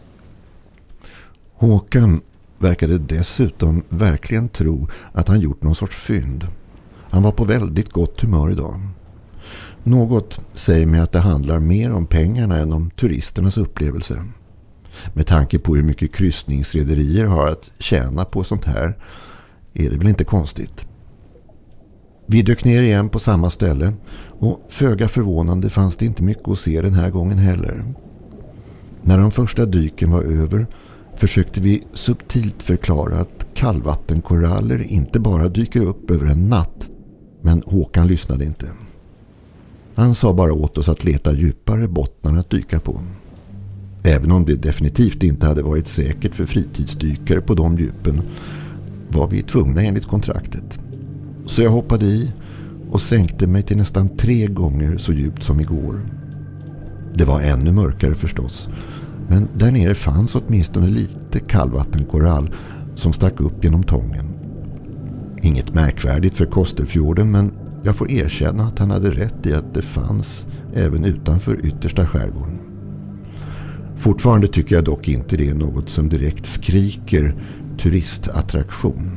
Håkan verkade dessutom verkligen tro att han gjort någon sorts fynd. Han var på väldigt gott humör idag. Något säger mig att det handlar mer om pengarna än om turisternas upplevelse. Med tanke på hur mycket kryssningsrederier har att tjäna på sånt här är det väl inte konstigt. Vi dök ner igen på samma ställe och föga förvånande fanns det inte mycket att se den här gången heller. När de första dyken var över försökte vi subtilt förklara att kallvattenkoraller inte bara dyker upp över en natt, men Håkan lyssnade inte. Han sa bara åt oss att leta djupare bottnar att dyka på. Även om det definitivt inte hade varit säkert för fritidsdykare på de djupen var vi tvungna enligt kontraktet. Så jag hoppade i och sänkte mig till nästan tre gånger så djupt som igår. Det var ännu mörkare förstås, men där nere fanns åtminstone lite kallvattenkorall som stack upp genom tången. Inget märkvärdigt för Kosterfjorden, men jag får erkänna att han hade rätt i att det fanns även utanför yttersta skärgården. Fortfarande tycker jag dock inte det är något som direkt skriker turistattraktion.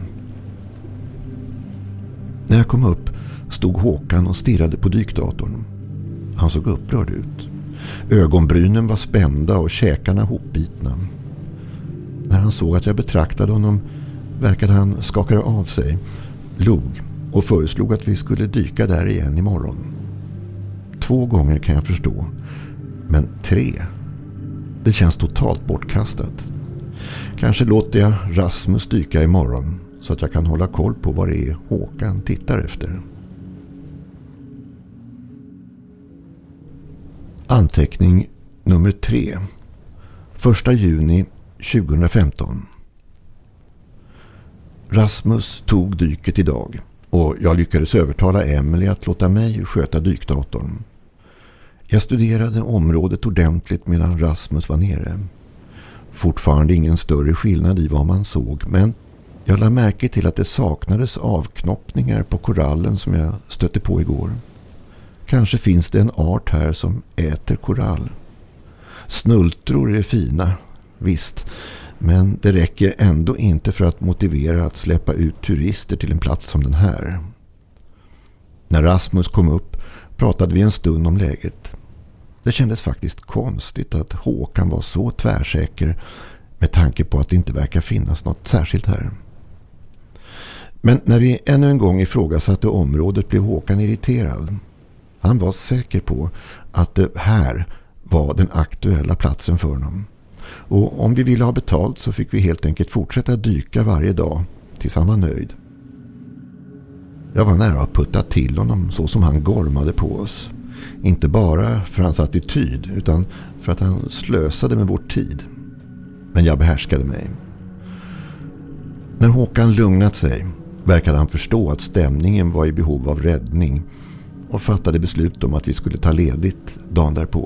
När jag kom upp stod Håkan och stirrade på dykdatorn. Han såg upprörd ut. Ögonbrynen var spända och käkarna hopbitna. När han såg att jag betraktade honom verkade han skaka av sig, log och föreslog att vi skulle dyka där igen imorgon. Två gånger kan jag förstå, men tre, det känns totalt bortkastat. Kanske låter jag Rasmus dyka imorgon så att jag kan hålla koll på vad det är Håkan tittar efter. Anteckning nummer tre. Första juni tjugohundrafemton. Rasmus tog dyket idag och jag lyckades övertala Emily att låta mig sköta dykdatorn. Jag studerade området ordentligt medan Rasmus var nere. Fortfarande ingen större skillnad i vad man såg, men jag lade märke till att det saknades avknoppningar på korallen som jag stötte på igår. Kanske finns det en art här som äter korall. Snultror är fina, visst, men det räcker ändå inte för att motivera att släppa ut turister till en plats som den här. När Rasmus kom upp pratade vi en stund om läget. Det kändes faktiskt konstigt att Håkan var så tvärsäker med tanke på att det inte verkar finnas något särskilt här. Men när vi ännu en gång ifrågasatte området blev Håkan irriterad. Han var säker på att det här var den aktuella platsen för honom. Och om vi ville ha betalt så fick vi helt enkelt fortsätta dyka varje dag tills han var nöjd. Jag var nära att putta till honom så som han gormade på oss. Inte bara för hans attityd utan för att han slösade med vår tid. Men jag behärskade mig. När Håkan lugnat sig verkade han förstå att stämningen var i behov av räddning och fattade beslut om att vi skulle ta ledigt dagen därpå.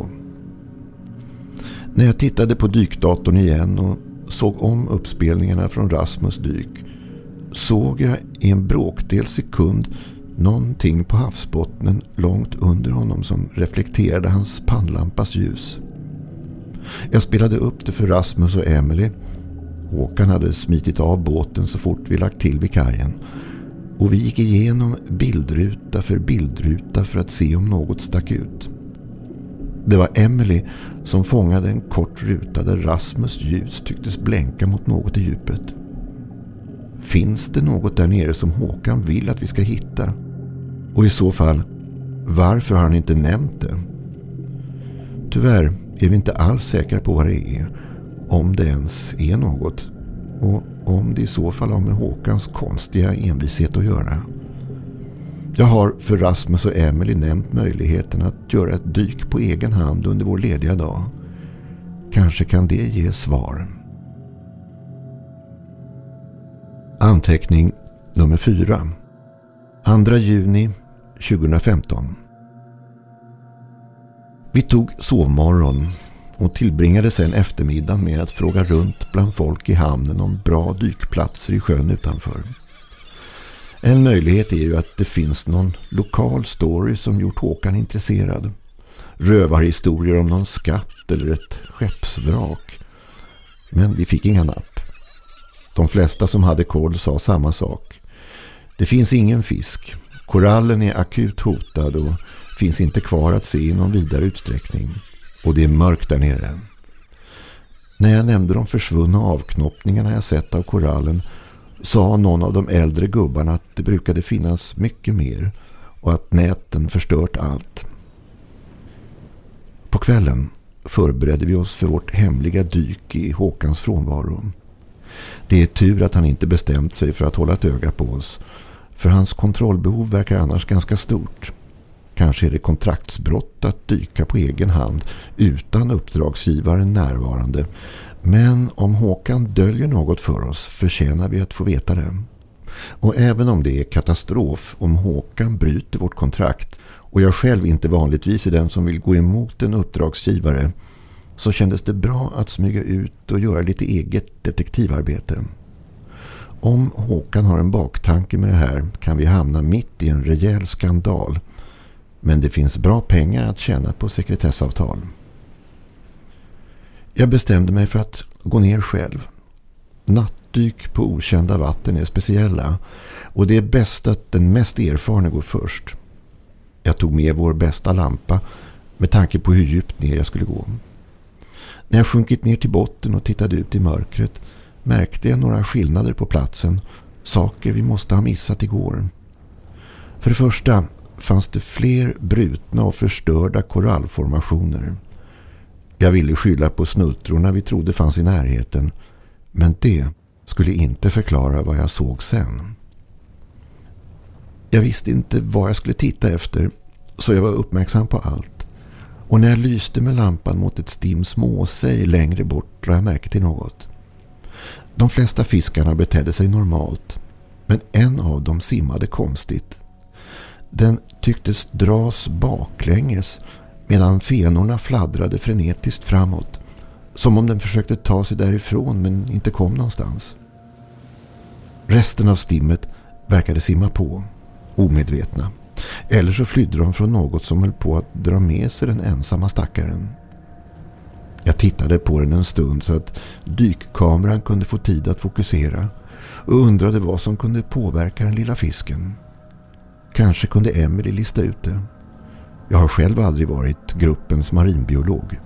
När jag tittade på dykdatorn igen och såg om uppspelningarna från Rasmus dyk såg jag i en bråkdel sekund någonting på havsbottnen långt under honom som reflekterade hans pannlampas ljus. Jag spelade upp det för Rasmus och Emily. Håkan hade smitit av båten så fort vi lagt till vid kajen. Och vi gick igenom bildruta för bildruta för att se om något stack ut. Det var Emily som fångade en kort ruta där Rasmus ljus tycktes blänka mot något i djupet. Finns det något där nere som Håkan vill att vi ska hitta? Och i så fall, varför har han inte nämnt det? Tyvärr är vi inte alls säkra på vad det är, om det ens är något. Och om det i så fall har med Håkans konstiga envishet att göra. Jag har för Rasmus och Emily nämnt möjligheten att göra ett dyk på egen hand under vår lediga dag. Kanske kan det ge svar. Anteckning nummer fyra. andra juni tjugohundrafemton. Vi tog sovmorgon och tillbringade sedan eftermiddagen med att fråga runt bland folk i hamnen om bra dykplatser i sjön utanför. En möjlighet är ju att det finns någon lokal story som gjort Håkan intresserad. Rövarhistorier om någon skatt eller ett skeppsvrak. Men vi fick inga napp. De flesta som hade koll sa samma sak. Det finns ingen fisk. Korallen är akut hotad och finns inte kvar att se i någon vidare utsträckning. Och det är mörkt där nere. När jag nämnde de försvunna avknoppningarna jag sett av korallen sa någon av de äldre gubbarna att det brukade finnas mycket mer och att näten förstört allt. På kvällen förberedde vi oss för vårt hemliga dyk i Håkans frånvaro. Det är tur att han inte bestämt sig för att hålla ett öga på oss, för hans kontrollbehov verkar annars ganska stort. Kanske är det kontraktsbrott att dyka på egen hand utan uppdragsgivaren närvarande. Men om Håkan döljer något för oss förtjänar vi att få veta det. Och även om det är katastrof om Håkan bryter vårt kontrakt och jag själv inte vanligtvis är den som vill gå emot en uppdragsgivare, så kändes det bra att smyga ut och göra lite eget detektivarbete. Om Håkan har en baktanke med det här kan vi hamna mitt i en rejäl skandal. Men det finns bra pengar att tjäna på sekretessavtal. Jag bestämde mig för att gå ner själv. Nattdyk på okända vatten är speciella och det är bäst att den mest erfarna går först. Jag tog med vår bästa lampa med tanke på hur djupt ner jag skulle gå. När jag sjunkit ner till botten och tittade ut i mörkret märkte jag några skillnader på platsen, saker vi måste ha missat igår. För det första fanns det fler brutna och förstörda korallformationer. Jag ville skylla på snuttrorna vi trodde fanns i närheten, men det skulle inte förklara vad jag såg sen. Jag visste inte vad jag skulle titta efter, så jag var uppmärksam på allt. Och när jag lyste med lampan mot ett stim småsej längre bort lade jag märke till något. De flesta fiskarna betedde sig normalt, men en av dem simmade konstigt. Den tycktes dras baklänges medan fenorna fladdrade frenetiskt framåt, som om den försökte ta sig därifrån men inte kom någonstans. Resten av stimmet verkade simma på, omedvetna. Eller så flydde de från något som höll på att dra med sig den ensamma stackaren. Jag tittade på den en stund så att dykkameran kunde få tid att fokusera och undrade vad som kunde påverka den lilla fisken. Kanske kunde Emily lista ut det. Jag har själv aldrig varit gruppens marinbiolog.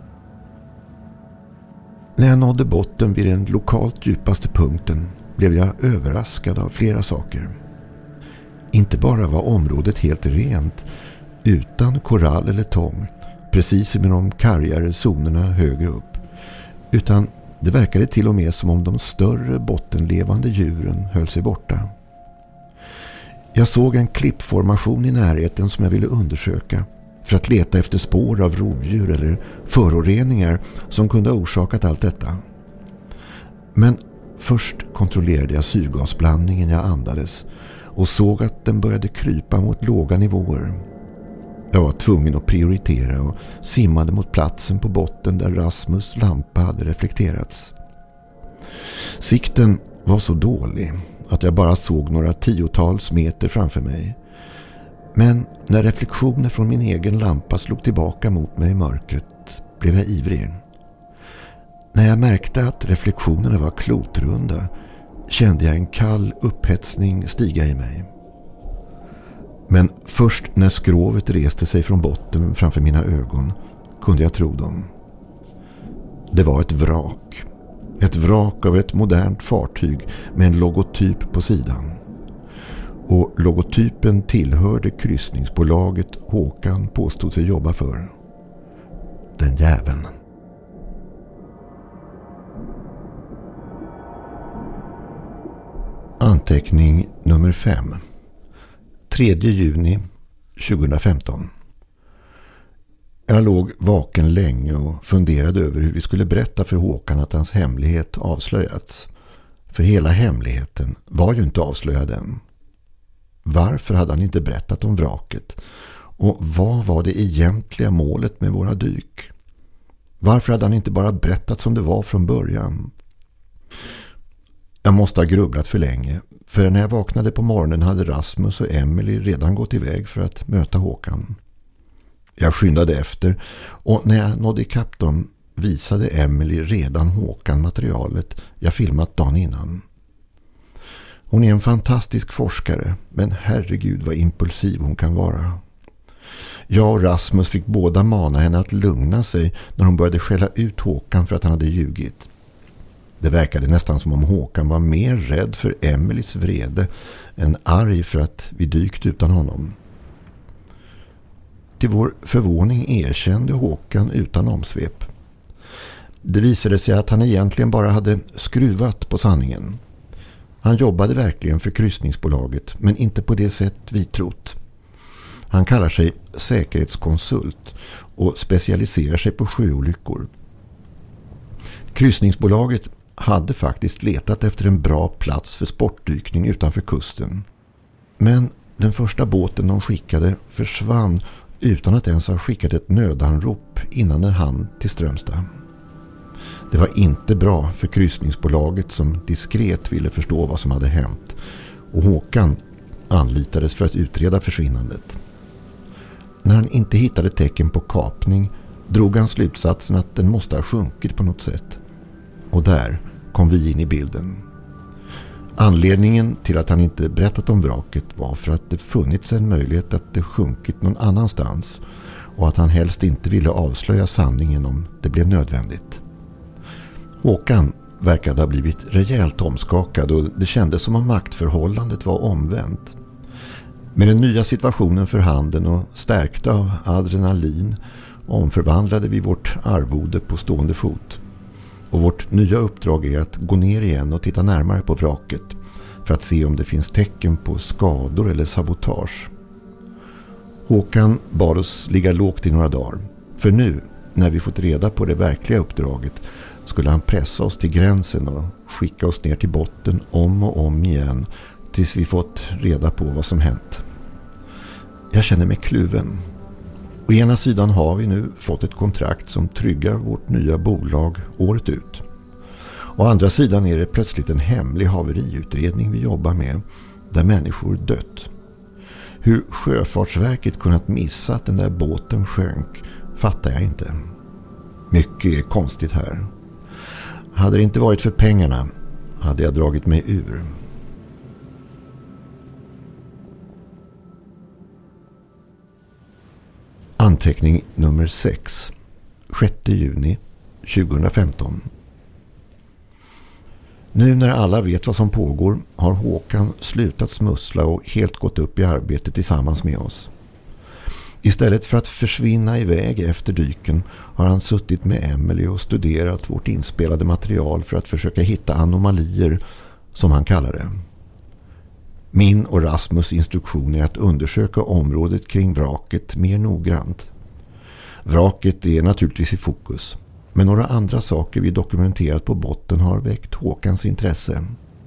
När jag nådde botten vid den lokalt djupaste punkten blev jag överraskad av flera saker. Inte bara var området helt rent, utan korall eller tång, precis som i de kargare zonerna högre upp, utan det verkade till och med som om de större bottenlevande djuren höll sig borta. Jag såg en klippformation i närheten som jag ville undersöka för att leta efter spår av rovdjur eller föroreningar som kunde ha orsakat allt detta. Men först kontrollerade jag syrgasblandningen jag andades och såg att den började krypa mot låga nivåer. Jag var tvungen att prioritera och simmade mot platsen på botten där Rasmus lampa hade reflekterats. Sikten var så dålig att jag bara såg några tiotals meter framför mig. Men när reflektioner från min egen lampa slog tillbaka mot mig i mörkret blev jag ivrig. När jag märkte att reflektionerna var klotrunda kände jag en kall upphetsning stiga i mig. Men först när skrovet reste sig från botten framför mina ögon kunde jag tro dem. Det var ett vrak. Ett vrak av ett modernt fartyg med en logotyp på sidan. Och logotypen tillhörde kryssningsbolaget Håkan påstod sig jobba för. Den jäveln. Anteckning nummer fem. tredje juni tjugohundrafemton. Jag låg vaken länge och funderade över hur vi skulle berätta för Håkan att hans hemlighet avslöjats. För hela hemligheten var ju inte avslöjad än. Varför hade han inte berättat om vraket? Och vad var det egentliga målet med våra dyk? Varför hade han inte bara berättat som det var från början? Jag måste ha grubblat för länge, för när jag vaknade på morgonen hade Rasmus och Emily redan gått iväg för att möta Håkan. Jag skyndade efter, och när jag nådde ikapp dem visade Emily redan Håkan materialet jag filmat dagen innan. Hon är en fantastisk forskare, men herregud vad impulsiv hon kan vara. Jag och Rasmus fick båda mana henne att lugna sig när hon började skälla ut Håkan för att han hade ljugit. Det verkade nästan som om Håkan var mer rädd för Emelies vrede än arg för att vi dykt utan honom. Till vår förvåning erkände Håkan utan omsvep. Det visade sig att han egentligen bara hade skruvat på sanningen. Han jobbade verkligen för kryssningsbolaget, men inte på det sätt vi trott. Han kallar sig säkerhetskonsult och specialiserar sig på sjöolyckor. Kryssningsbolaget hade faktiskt letat efter en bra plats för sportdykning utanför kusten. Men den första båten de skickade försvann utan att ens ha skickat ett nödanrop innan den hann till Strömstad. Det var inte bra för kryssningsbolaget som diskret ville förstå vad som hade hänt, och Håkan anlitades för att utreda försvinnandet. När han inte hittade tecken på kapning drog han slutsatsen att den måste ha sjunkit på något sätt. Och där kom vi in i bilden. Anledningen till att han inte berättat om vraket var för att det funnits en möjlighet att det sjunkit någon annanstans, och att han helst inte ville avslöja sanningen om det blev nödvändigt. Håkan verkade ha blivit rejält omskakad, och det kändes som om maktförhållandet var omvänt. Med den nya situationen för handen och stärkta av adrenalin omförvandlade vi vårt arvode på stående fot. Och vårt nya uppdrag är att gå ner igen och titta närmare på vraket för att se om det finns tecken på skador eller sabotage. Håkan bad oss ligga lågt i några dagar, för nu när vi fått reda på det verkliga uppdraget skulle han pressa oss till gränsen och skicka oss ner till botten om och om igen tills vi fått reda på vad som hänt. Jag känner mig kluven. Å ena sidan har vi nu fått ett kontrakt som tryggar vårt nya bolag året ut. Å andra sidan är det plötsligt en hemlig haveriutredning vi jobbar med, där människor dött. Hur Sjöfartsverket kunnat missa att den där båten sjönk fattar jag inte. Mycket är konstigt här. Hade det inte varit för pengarna hade jag dragit mig ur. Anteckning nummer sex. sjätte juni tjugohundrafemton. Nu när alla vet vad som pågår har Håkan slutat smussla och helt gått upp i arbetet tillsammans med oss. Istället för att försvinna iväg efter dyken har han suttit med Emily och studerat vårt inspelade material för att försöka hitta anomalier, som han kallar det. Min och Rasmus instruktion är att undersöka området kring vraket mer noggrant. Vraket är naturligtvis i fokus, men några andra saker vi dokumenterat på botten har väckt Håkans intresse.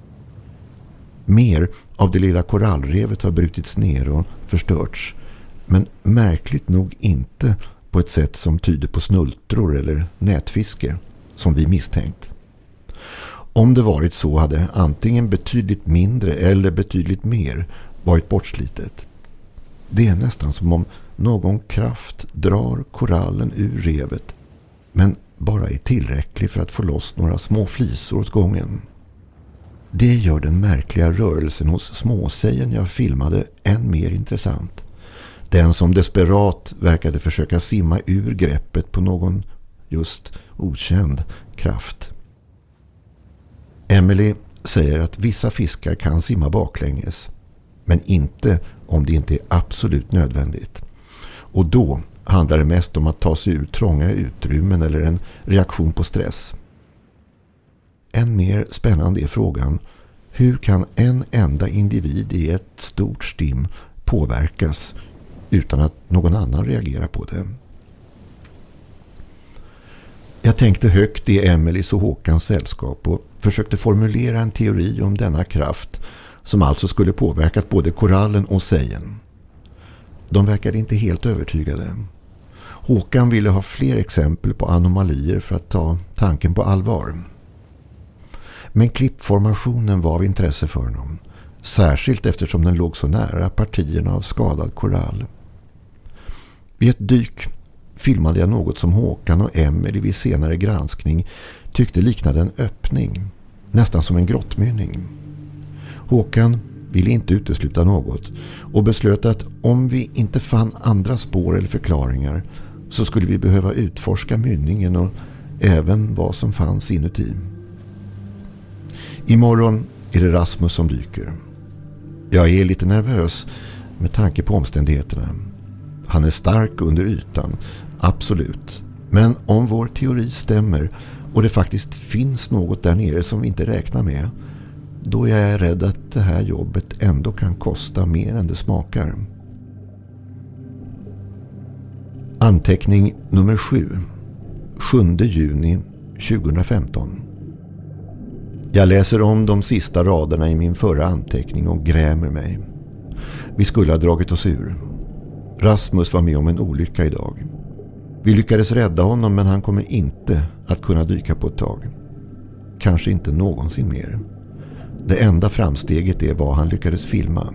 Mer av det lilla korallrevet har brutits ner och förstörts, men märkligt nog inte på ett sätt som tyder på snultror eller nätfiske, som vi misstänkt. Om det varit så hade antingen betydligt mindre eller betydligt mer varit bortslitet. Det är nästan som om någon kraft drar korallen ur revet, men bara är tillräcklig för att få loss några små flisor åt gången. Det gör den märkliga rörelsen hos småsejen jag filmade än mer intressant. Den som desperat verkade försöka simma ur greppet på någon just okänd kraft. Emily säger att vissa fiskar kan simma baklänges, men inte om det inte är absolut nödvändigt. Och då handlar det mest om att ta sig ur trånga utrymmen eller en reaktion på stress. Än mer spännande är frågan: hur kan en enda individ i ett stort stim påverkas utan att någon annan reagerar på det? Jag tänkte högt i Emelies och Håkans sällskap och försökte formulera en teori om denna kraft som alltså skulle påverkat både korallen och sejen. De verkade inte helt övertygade. Håkan ville ha fler exempel på anomalier för att ta tanken på allvar. Men klippformationen var av intresse för honom, särskilt eftersom den låg så nära partierna av skadad korall. Vid ett dyk filmade jag något som Håkan och Emily vid senare granskning tyckte liknade en öppning, nästan som en grottmynning. Håkan ville inte utesluta något och beslöt att om vi inte fann andra spår eller förklaringar så skulle vi behöva utforska mynningen och även vad som fanns inuti. Imorgon är det Rasmus som dyker. Jag är lite nervös med tanke på omständigheterna. Han är stark under ytan, absolut. Men om vår teori stämmer och det faktiskt finns något där nere som vi inte räknar med, då är jag rädd att det här jobbet ändå kan kosta mer än det smakar. Anteckning nummer sju. sjunde juni tjugohundrafemton. Jag läser om de sista raderna i min förra anteckning och grämer mig. Vi skulle ha dragit oss ur. Rasmus var med om en olycka idag. Vi lyckades rädda honom, men han kommer inte att kunna dyka på ett tag. Kanske inte någonsin mer. Det enda framsteget är vad han lyckades filma.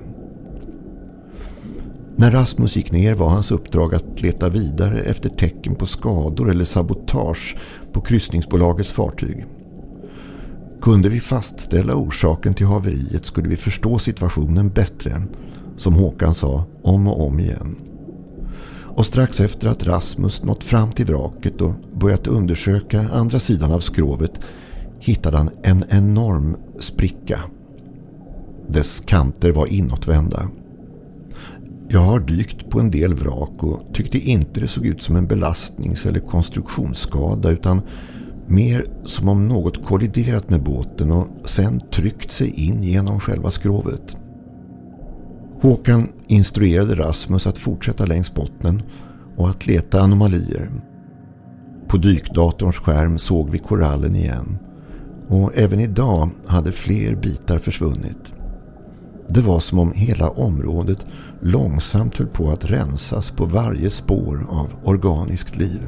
När Rasmus gick ner var hans uppdrag att leta vidare efter tecken på skador eller sabotage på kryssningsbolagets fartyg. Kunde vi fastställa orsaken till haveriet skulle vi förstå situationen bättre, som Håkan sa om och om igen. Och strax efter att Rasmus nått fram till vraket och börjat undersöka andra sidan av skrovet hittade han en enorm spricka. Dess kanter var inåtvända. Jag har dykt på en del vrak och tyckte inte det såg ut som en belastnings- eller konstruktionsskada utan mer som om något kolliderat med båten och sen tryckt sig in genom själva skrovet. Håkan instruerade Rasmus att fortsätta längs bottnen och att leta anomalier. På dykdatorns skärm såg vi korallen igen och även idag hade fler bitar försvunnit. Det var som om hela området långsamt höll på att rensas på varje spår av organiskt liv.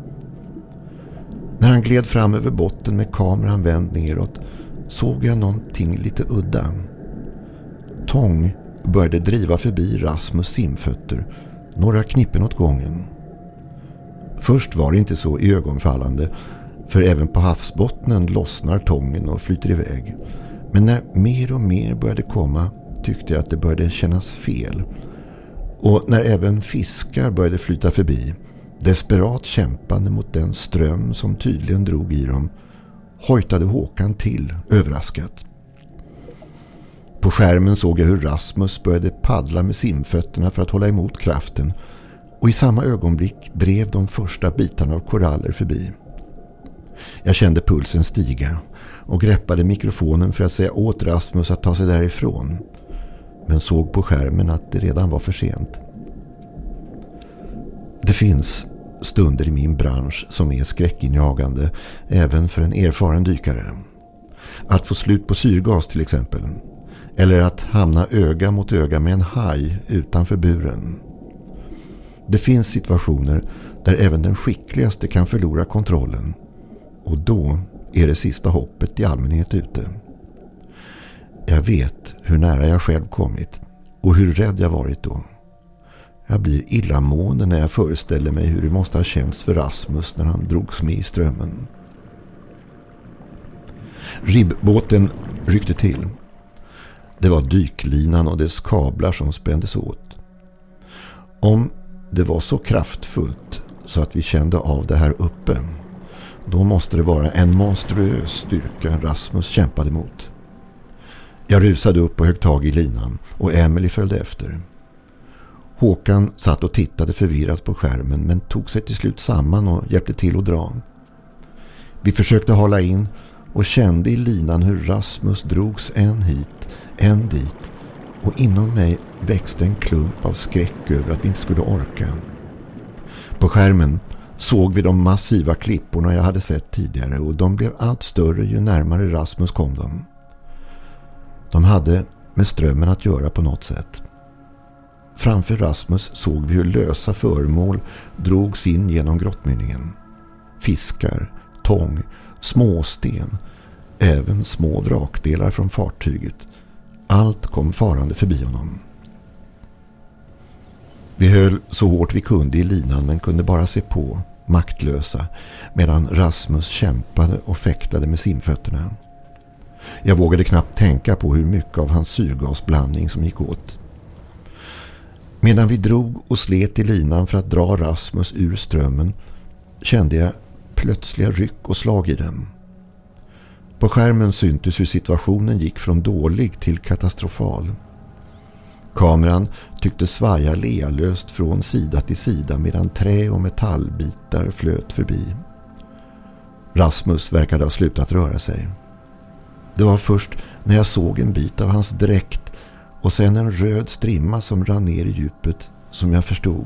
När han gled fram över botten med kameran vänd neråt såg jag någonting lite udda. Tång började driva förbi Rasmus simfötter, några knippen åt gången. Först var det inte så ögonfallande, för även på havsbottnen lossnar tången och flyter iväg. Men när mer och mer började komma tyckte jag att det började kännas fel. Och när även fiskar började flyta förbi, desperat kämpande mot den ström som tydligen drog i dem, hojtade Håkan till, överraskat. På skärmen såg jag hur Rasmus började paddla med simfötterna för att hålla emot kraften och i samma ögonblick drev de första bitarna av koraller förbi. Jag kände pulsen stiga och greppade mikrofonen för att säga åt Rasmus att ta sig därifrån, men såg på skärmen att det redan var för sent. Det finns stunder i min bransch som är skräckinjagande även för en erfaren dykare. Att få slut på syrgas till exempel. Eller att hamna öga mot öga med en haj utanför buren. Det finns situationer där även den skickligaste kan förlora kontrollen. Och då är det sista hoppet i allmänhet ute. Jag vet hur nära jag själv kommit och hur rädd jag varit då. Jag blir illamående när jag föreställer mig hur det måste ha känts för Rasmus när han drogs med i strömmen. Ribbåten ryckte till. Det var dyklinan och dess kablar som spändes åt. Om det var så kraftfullt så att vi kände av det här uppe, då måste det vara en monstruös styrka Rasmus kämpade mot. Jag rusade upp och högg tag i linan och Emily följde efter. Håkan satt och tittade förvirrat på skärmen men tog sig till slut samman och hjälpte till att dra. Vi försökte hålla in och kände i linan hur Rasmus drogs en hit, en dit och inom mig växte en klump av skräck över att vi inte skulle orka. På skärmen såg vi de massiva klipporna jag hade sett tidigare och de blev allt större ju närmare Rasmus kom dem. De hade med strömmen att göra på något sätt. Framför Rasmus såg vi hur lösa föremål drogs in genom grottmynningen. Fiskar, tång, småsten, även små vrakdelar från fartyget. Allt kom farande förbi honom. Vi höll så hårt vi kunde i linan men kunde bara se på, maktlösa, medan Rasmus kämpade och fäktade med simfötterna. Jag vågade knappt tänka på hur mycket av hans syrgasblandning som gick åt. Medan vi drog och slet i linan för att dra Rasmus ur strömmen kände jag plötsliga ryck och slag i den. På skärmen syntes hur situationen gick från dålig till katastrofal. Kameran tyckte svaja lealöst från sida till sida medan trä- och metallbitar flöt förbi. Rasmus verkade ha slutat röra sig. Det var först när jag såg en bit av hans dräkt och sen en röd strimma som rann ner i djupet som jag förstod.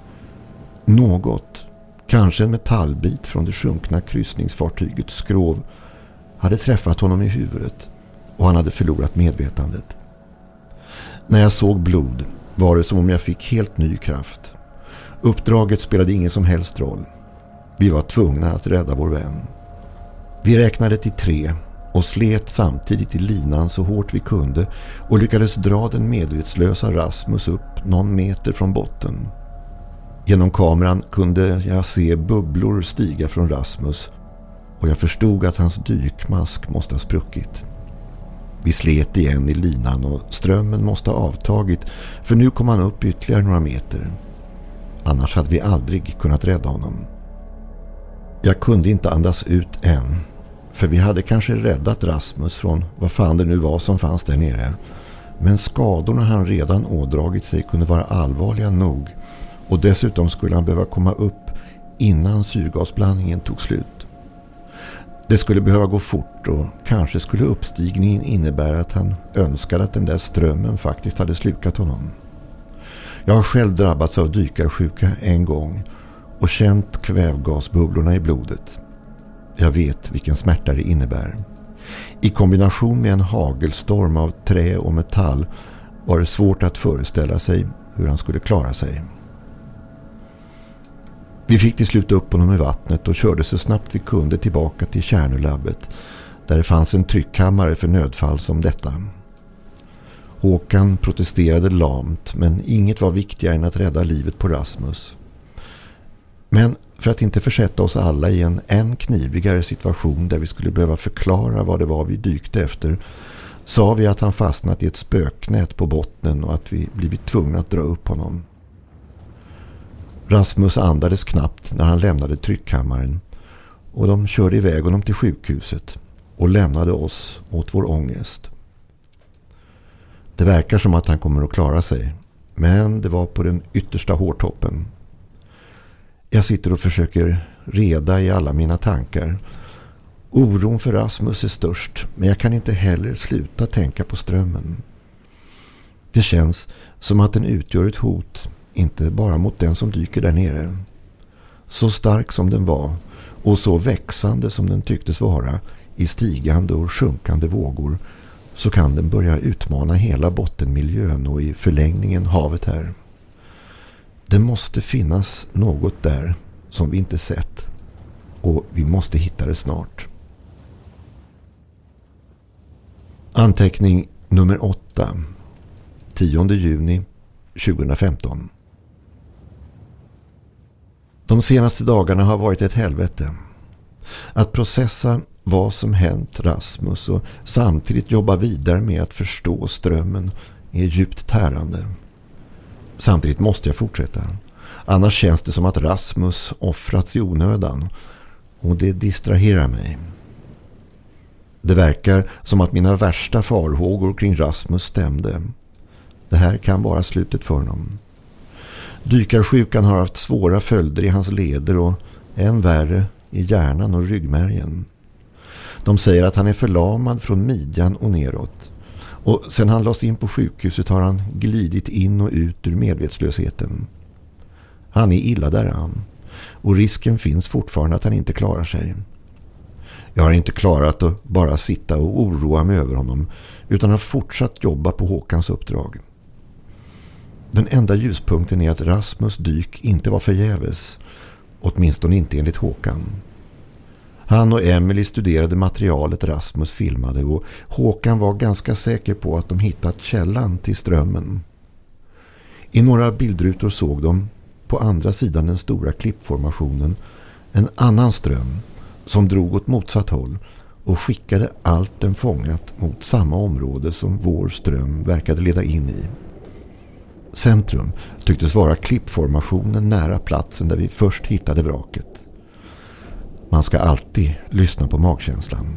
Något, kanske en metallbit från det sjunkna kryssningsfartygets skrov, hade träffat honom i huvudet och han hade förlorat medvetandet. När jag såg blod var det som om jag fick helt ny kraft. Uppdraget spelade ingen som helst roll. Vi var tvungna att rädda vår vän. Vi räknade till tre och slet samtidigt i linan så hårt vi kunde och lyckades dra den medvetslösa Rasmus upp någon meter från botten. Genom kameran kunde jag se bubblor stiga från Rasmus och jag förstod att hans dykmask måste ha spruckit. Vi slet igen i linan och strömmen måste ha avtagit för nu kom han upp ytterligare några meter. Annars hade vi aldrig kunnat rädda honom. Jag kunde inte andas ut än, för vi hade kanske räddat Rasmus från vad fan det nu var som fanns där nere. Men skadorna han redan ådragit sig kunde vara allvarliga nog och dessutom skulle han behöva komma upp innan syrgasblandningen tog slut. Det skulle behöva gå fort och kanske skulle uppstigningen innebära att han önskade att den där strömmen faktiskt hade slukat honom. Jag har själv drabbats av dykarsjuka en gång och känt kvävgasbubblorna i blodet. Jag vet vilken smärta det innebär. I kombination med en hagelstorm av trä och metall var det svårt att föreställa sig hur han skulle klara sig. Vi fick till slut upp honom i vattnet och körde så snabbt vi kunde tillbaka till Tjärnölabbet där det fanns en tryckkammare för nödfall som detta. Håkan protesterade lamt men inget var viktigare än att rädda livet på Rasmus. Men för att inte försätta oss alla i en än knivigare situation där vi skulle behöva förklara vad det var vi dykte efter sa vi att han fastnat i ett spöknät på bottnen och att vi blivit tvungna att dra upp honom. Rasmus andades knappt när han lämnade tryckkammaren och de körde iväg honom till sjukhuset och lämnade oss åt vår ångest. Det verkar som att han kommer att klara sig, men det var på den yttersta hårtoppen. Jag sitter och försöker reda i alla mina tankar. Oron för Rasmus är störst, men jag kan inte heller sluta tänka på strömmen. Det känns som att den utgör ett hot, inte bara mot den som dyker där nere. Så stark som den var och så växande som den tycktes vara i stigande och sjunkande vågor så kan den börja utmana hela bottenmiljön och i förlängningen havet här. Det måste finnas något där som vi inte sett och vi måste hitta det snart. Anteckning nummer åtta. tionde juni tjugohundrafemton. De senaste dagarna har varit ett helvete. Att processa vad som hänt Rasmus och samtidigt jobba vidare med att förstå strömmen är djupt tärande. Samtidigt måste jag fortsätta. Annars känns det som att Rasmus offrats i onödan och det distraherar mig. Det verkar som att mina värsta farhågor kring Rasmus stämde. Det här kan vara slutet för honom. Dykarsjukan har haft svåra följder i hans leder och än värre i hjärnan och ryggmärgen. De säger att han är förlamad från midjan och neråt. Och sen han lades in på sjukhuset har han glidit in och ut ur medvetslösheten. Han är illa däran och risken finns fortfarande att han inte klarar sig. Jag har inte klarat att bara sitta och oroa mig över honom utan har fortsatt jobba på Håkans uppdrag. Den enda ljuspunkten är att Rasmus dyk inte var förgäves, åtminstone inte enligt Håkan. Han och Emily studerade materialet Rasmus filmade och Håkan var ganska säker på att de hittat källan till strömmen. I några bildrutor såg de, på andra sidan den stora klippformationen, en annan ström som drog åt motsatt håll och skickade allt den fångat mot samma område som vår ström verkade leda in i. Centrum tycktes vara klippformationen nära platsen där vi först hittade vraket. Man ska alltid lyssna på magkänslan.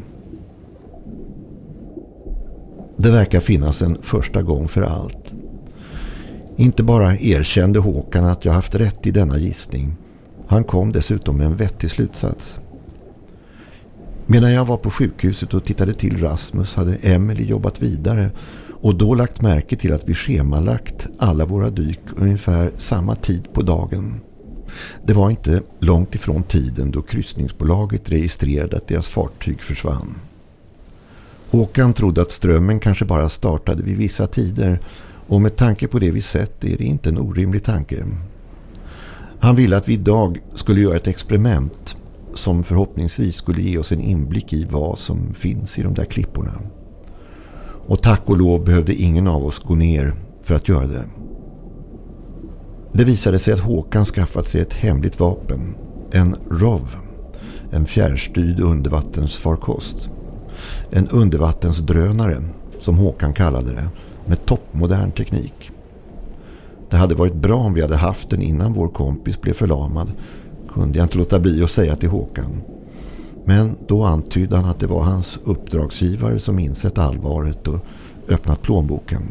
Det verkar finnas en första gång för allt. Inte bara erkände Håkan att jag haft rätt i denna gissning. Han kom dessutom med en vettig slutsats. Medan jag var på sjukhuset och tittade till Rasmus hade Emily jobbat vidare och då lagt märke till att vi schemalagt alla våra dyk ungefär samma tid på dagen. Det var inte långt ifrån tiden då kryssningsbolaget registrerade att deras fartyg försvann. Håkan trodde att strömmen kanske bara startade vid vissa tider och med tanke på det vi sett är det inte en orimlig tanke. Han ville att vi idag skulle göra ett experiment som förhoppningsvis skulle ge oss en inblick i vad som finns i de där klipporna. Och tack och lov behövde ingen av oss gå ner för att göra det. Det visade sig att Håkan skaffat sig ett hemligt vapen, en R O V, en fjärrstyrd undervattensfarkost. En undervattensdrönare, som Håkan kallade det, med toppmodern teknik. Det hade varit bra om vi hade haft den innan vår kompis blev förlamad, kunde jag inte låta bli att säga till Håkan. Men då antydde han att det var hans uppdragsgivare som insett allvaret och öppnat plånboken.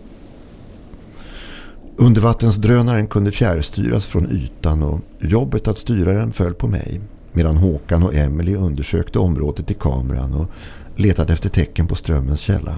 Undervattensdrönaren kunde fjärrstyras från ytan och jobbet att styra den föll på mig, medan Håkan och Emily undersökte området i kameran och letade efter tecken på strömmens källa.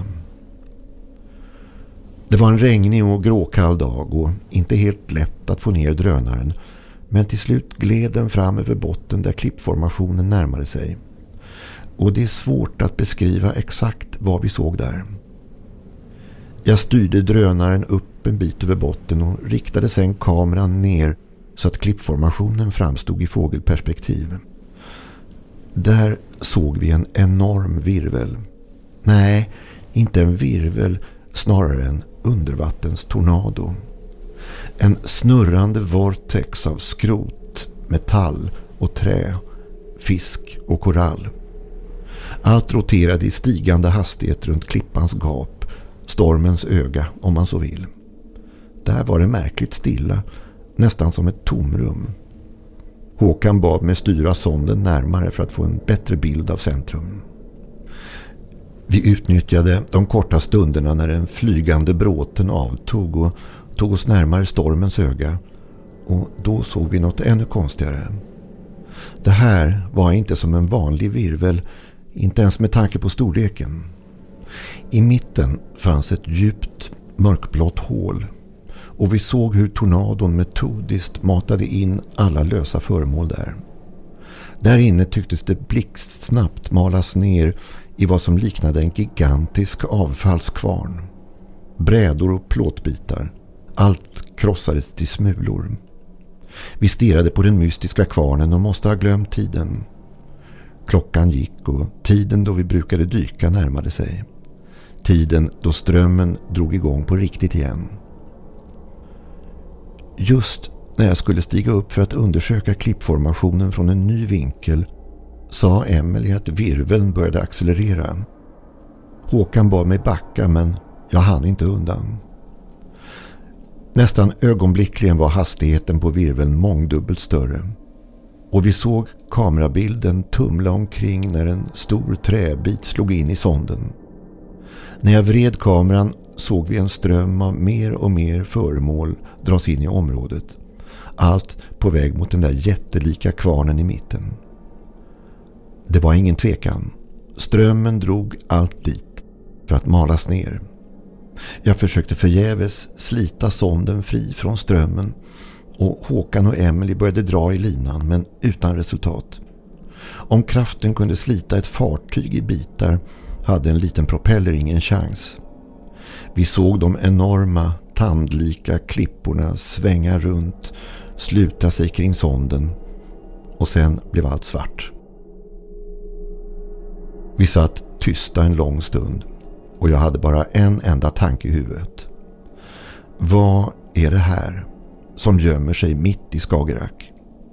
Det var en regnig och gråkall dag och inte helt lätt att få ner drönaren, men till slut gled den fram över botten där klippformationen närmade sig. Och det är svårt att beskriva exakt vad vi såg där. Jag styrde drönaren upp en bit över botten och riktade sedan kameran ner så att klippformationen framstod i fågelperspektiv. Där såg vi en enorm virvel. Nej, inte en virvel, snarare en undervattenstornado. En snurrande vortex av skrot, metall och trä, fisk och korall. Allt roterade i stigande hastighet runt klippans gap, stormens öga om man så vill. Där var det märkligt stilla, nästan som ett tomrum. Håkan bad mig styra sonden närmare för att få en bättre bild av centrum. Vi utnyttjade de korta stunderna när den flygande bråten avtog och tog oss närmare stormens öga, och då såg vi något ännu konstigare. Det här var inte som en vanlig virvel, inte ens med tanke på storleken. I mitten fanns ett djupt mörkblått hål, och vi såg hur tornadon metodiskt matade in alla lösa föremål där. Där inne tycktes det blixtsnabbt malas ner i vad som liknade en gigantisk avfallskvarn. Brädor och plåtbitar, allt krossades till smulor. Vi stirrade på den mystiska kvarnen och måste ha glömt tiden. Klockan gick och tiden då vi brukade dyka närmade sig. Tiden då strömmen drog igång på riktigt igen. Just när jag skulle stiga upp för att undersöka klippformationen från en ny vinkel sa Emily att virveln började accelerera. Håkan bad mig backa, men jag hann inte undan. Nästan ögonblickligen var hastigheten på virveln mångdubbelt större. Och vi såg kamerabilden tumla omkring när en stor träbit slog in i sonden. När jag vred kameran såg vi en ström av mer och mer föremål dras in i området. Allt på väg mot den där jättelika kvarnen i mitten. Det var ingen tvekan. Strömmen drog allt dit för att malas ner. Jag försökte förgäves slita sonden fri från strömmen, och Håkan och Emily började dra i linan, men utan resultat. Om kraften kunde slita ett fartyg i bitar hade en liten propeller ingen chans. Vi såg de enorma, tandlika klipporna svänga runt, sluta sig kring sonden och sen blev allt svart. Vi satt tysta en lång stund och jag hade bara en enda tanke i huvudet. Vad är det här som gömmer sig mitt i Skagerrak?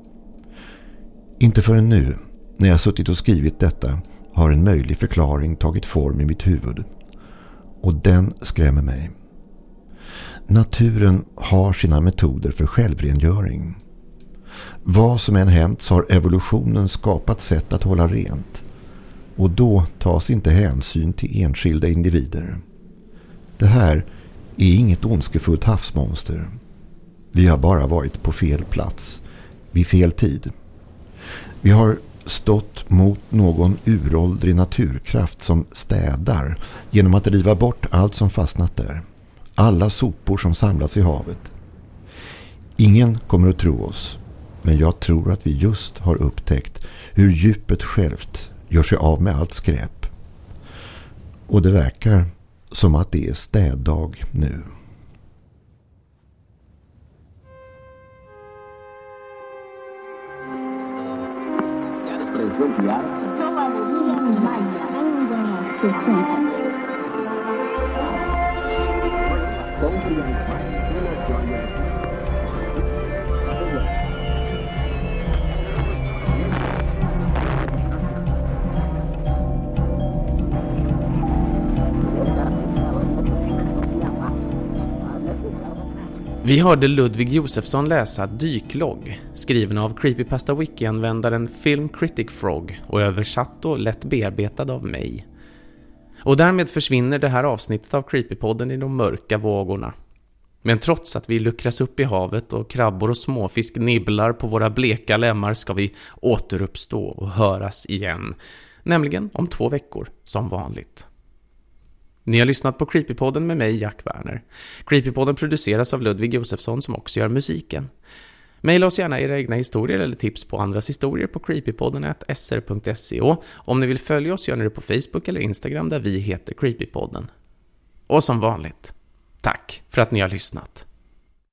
Inte förrän nu, när jag suttit och skrivit detta, har en möjlig förklaring tagit form i mitt huvud. Och den skrämmer mig. Naturen har sina metoder för självrengöring. Vad som än hänt så har evolutionen skapat sätt att hålla rent. Och då tas inte hänsyn till enskilda individer. Det här är inget ondskefullt havsmonster. Vi har bara varit på fel plats, vid fel tid. Vi har stått mot någon uråldrig naturkraft som städar genom att riva bort allt som fastnat där. Alla sopor som samlats i havet. Ingen kommer att tro oss, men jag tror att vi just har upptäckt hur djupet självt gör sig av med allt skräp. Och det verkar som att det är städdag nu. Vi hörde Ludvig Josefsson läsa Dyklogg, skriven av Creepypasta Wiki-användaren Film Critic Frog och översatt och lätt bearbetad av mig. Och därmed försvinner det här avsnittet av Creepypodden i de mörka vågorna. Men trots att vi luckras upp i havet och krabbor och småfisk nibblar på våra bleka lemmar ska vi återuppstå och höras igen. Nämligen om två veckor, som vanligt. Ni har lyssnat på Creepypodden med mig, Jack Werner. Creepypodden produceras av Ludvig Josefsson som också gör musiken. Maila oss gärna era egna historier eller tips på andras historier på creepypodden at s r punkt se. Och om ni vill följa oss gör ni det på Facebook eller Instagram där vi heter Creepypodden. Och som vanligt, tack för att ni har lyssnat.